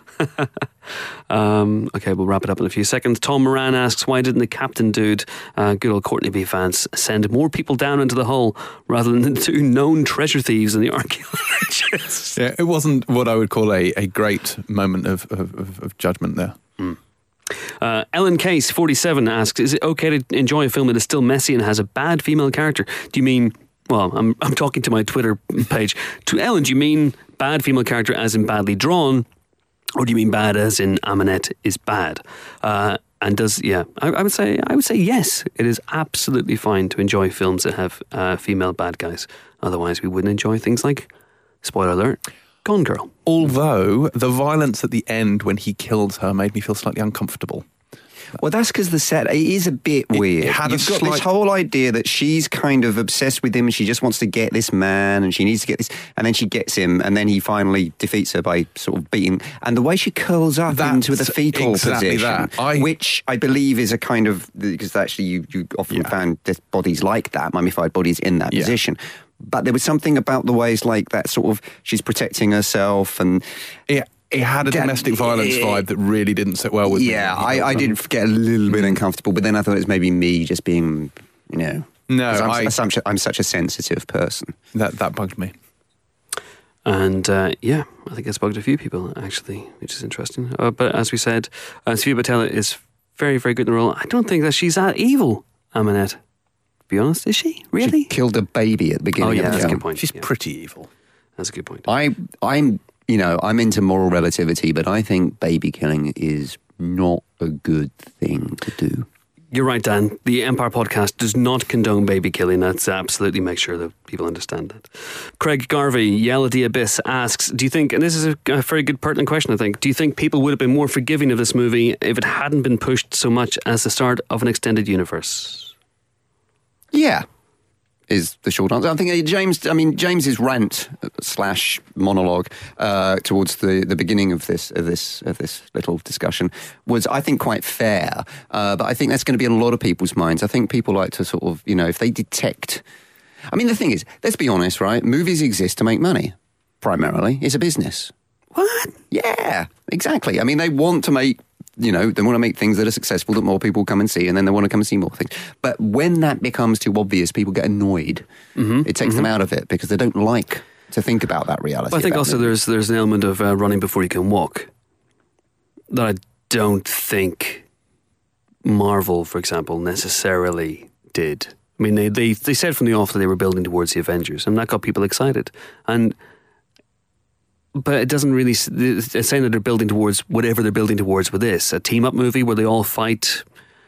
um, okay, we'll wrap it up in a few seconds. Tom Moran asks, why didn't the captain dude, uh, good old Courtney B. Vance, send more people down into the hole rather than the two known treasure thieves and the archaeologists? Yeah, it wasn't what I would call a, a great moment of, of, of judgment there. Mm. Uh, Ellen Case, forty-seven, asks, is it okay to enjoy a film that is still messy and has a bad female character? Do you mean, well, I'm I'm talking to my Twitter page. To Ellen, do you mean bad female character as in badly drawn, or do you mean bad as in Amanette is bad? Uh, and does, yeah, I, I would say I would say yes. It is absolutely fine to enjoy films that have uh, female bad guys. Otherwise, we wouldn't enjoy things like, spoiler alert, Gone Girl. Although the violence at the end when he kills her made me feel slightly uncomfortable. Well, that's because the set, it is a bit it, weird. It had You've a got slight... this whole idea that she's kind of obsessed with him and she just wants to get this man and she needs to get this, and then she gets him and then he finally defeats her by sort of beating, and the way she curls up that's into the fetal exactly position, that. I... which I believe is a kind of, because actually you, you often yeah. found dead bodies like that, mummified bodies in that yeah. position. But there was something about the ways like that sort of, she's protecting herself and... Yeah. It had a that, domestic violence it, vibe that really didn't sit well with yeah, me. Yeah, I, I did get a little bit uncomfortable, but then I thought it was maybe me just being, you know... No, I'm, I, I'm, I'm such a sensitive person. That that bugged me. And uh, yeah, I think it's bugged a few people, actually, which is interesting. Uh, but as we said, uh, Sofia Boutella is very, very good in the role. I don't think that she's that evil, Amanette. To be honest, is she? Really? She killed a baby at the beginning oh, yeah, of the that's film. a good point. She's yeah. pretty evil. That's a good point. I, I'm... You know, I'm into moral relativity, but I think baby killing is not a good thing to do. You're right, Dan. The Empire podcast does not condone baby killing. Let's absolutely make sure that people understand that. Craig Garvey, Yell at the Abyss, asks, do you think, and this is a, a very good pertinent question, I think, do you think people would have been more forgiving of this movie if it hadn't been pushed so much as the start of an extended universe? Yeah, is the short answer. I think uh, James, I mean, James's rant slash monologue uh, towards the, the beginning of this of this of this little discussion was, I think, quite fair. Uh, but I think that's going to be in a lot of people's minds. I think people like to sort of, you know, if they detect. I mean, the thing is, let's be honest, right? Movies exist to make money, primarily. It's a business. What? Yeah, exactly. I mean, they want to make. You know, they want to make things that are successful that more people come and see, and then they want to come and see more things. But when that becomes too obvious, people get annoyed. Mm-hmm, it takes mm-hmm. them out of it because they don't like to think about that reality. But I think also movies. there's there's an element of uh, running before you can walk that I don't think Marvel, for example, necessarily did. I mean, they, they, they said from the off that they were building towards the Avengers, and that got people excited. And But it doesn't really. It's saying that they're building towards whatever they're building towards with this, a team up movie where they all fight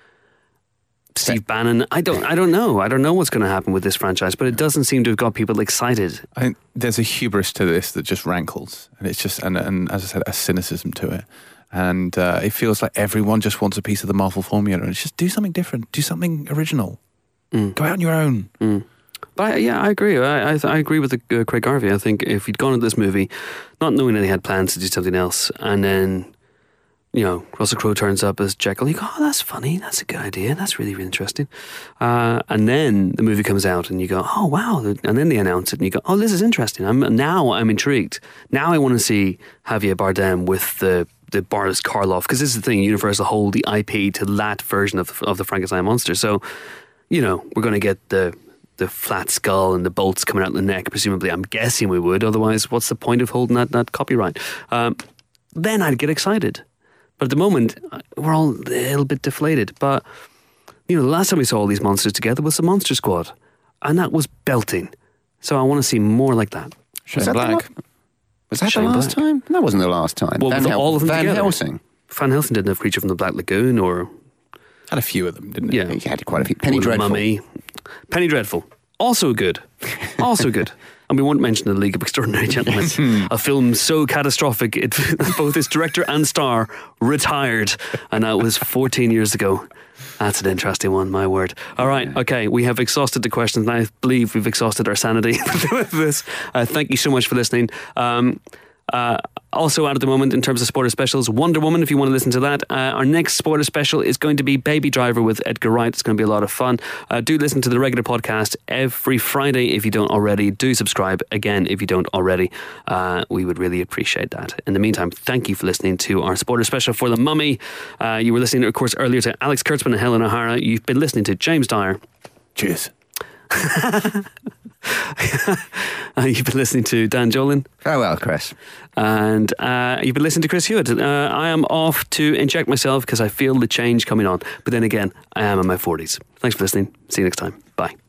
Steve Bannon. I don't. I don't know. I don't know what's going to happen with this franchise, but it doesn't seem to have got people excited. I think there's a hubris to this that just rankles, and it's just and, and as I said, a cynicism to it, and uh, it feels like everyone just wants a piece of the Marvel formula, and it's just do something different, do something original, mm. go out on your own. Mm. But I, yeah, I agree. I I, I agree with the, uh, Craig Garvey. I think if he'd gone into this movie not knowing that he had plans to do something else, and then, you know, Russell Crowe turns up as Jekyll, you go, oh, that's funny, that's a good idea, that's really, really interesting. Uh, and then the movie comes out and you go, oh, wow. And then they announce it and you go, oh, this is interesting. I'm Now I'm intrigued. Now I want to see Javier Bardem with the the Boris Karloff, because this is the thing, Universal hold the I P to that version of, of the Frankenstein monster. So, you know, we're going to get the the flat skull and the bolts coming out the neck, presumably. I'm guessing we would. Otherwise, what's the point of holding that, that copyright? Um, then I'd get excited. But at the moment, we're all a little bit deflated. But, you know, the last time we saw all these monsters together was the Monster Squad. And that was belting. So I want to see more like that. Shane was that Black. The, was that Shane the last Black. time? That wasn't the last time. Well, Van, Hel- all of them Van together. Helsing. Van Helsing didn't have Creature from the Black Lagoon or... Had a few of them, didn't he? Yeah. He had quite a few. Penny Dreadful. Mummy. Penny Dreadful. Also good. Also good. And we won't mention The League of Extraordinary Gentlemen. A film so catastrophic, it, both its director and star retired. And that was fourteen years ago. That's an interesting one, my word. All right, okay, we have exhausted the questions, and I believe we've exhausted our sanity with this. Uh, thank you so much for listening. Um, uh, also out at the moment in terms of spoiler specials, Wonder Woman, if you want to listen to that. Uh, our next spoiler special is going to be Baby Driver with Edgar Wright. It's going to be a lot of fun. Uh, do listen to the regular podcast every Friday if you don't already. Do subscribe again if you don't already. Uh, we would really appreciate that. In the meantime, thank you for listening to our spoiler special for The Mummy. Uh, you were listening, of course, earlier to Alex Kurtzman and Helen O'Hara. You've been listening to James Dyer. Cheers. uh, you've been listening to Dan Jolin. Farewell, Chris. And uh, you've been listening to Chris Hewitt. Uh, I am off to inject myself because I feel the change coming on. But then again, I am in my forties. Thanks for listening. See you next time. Bye.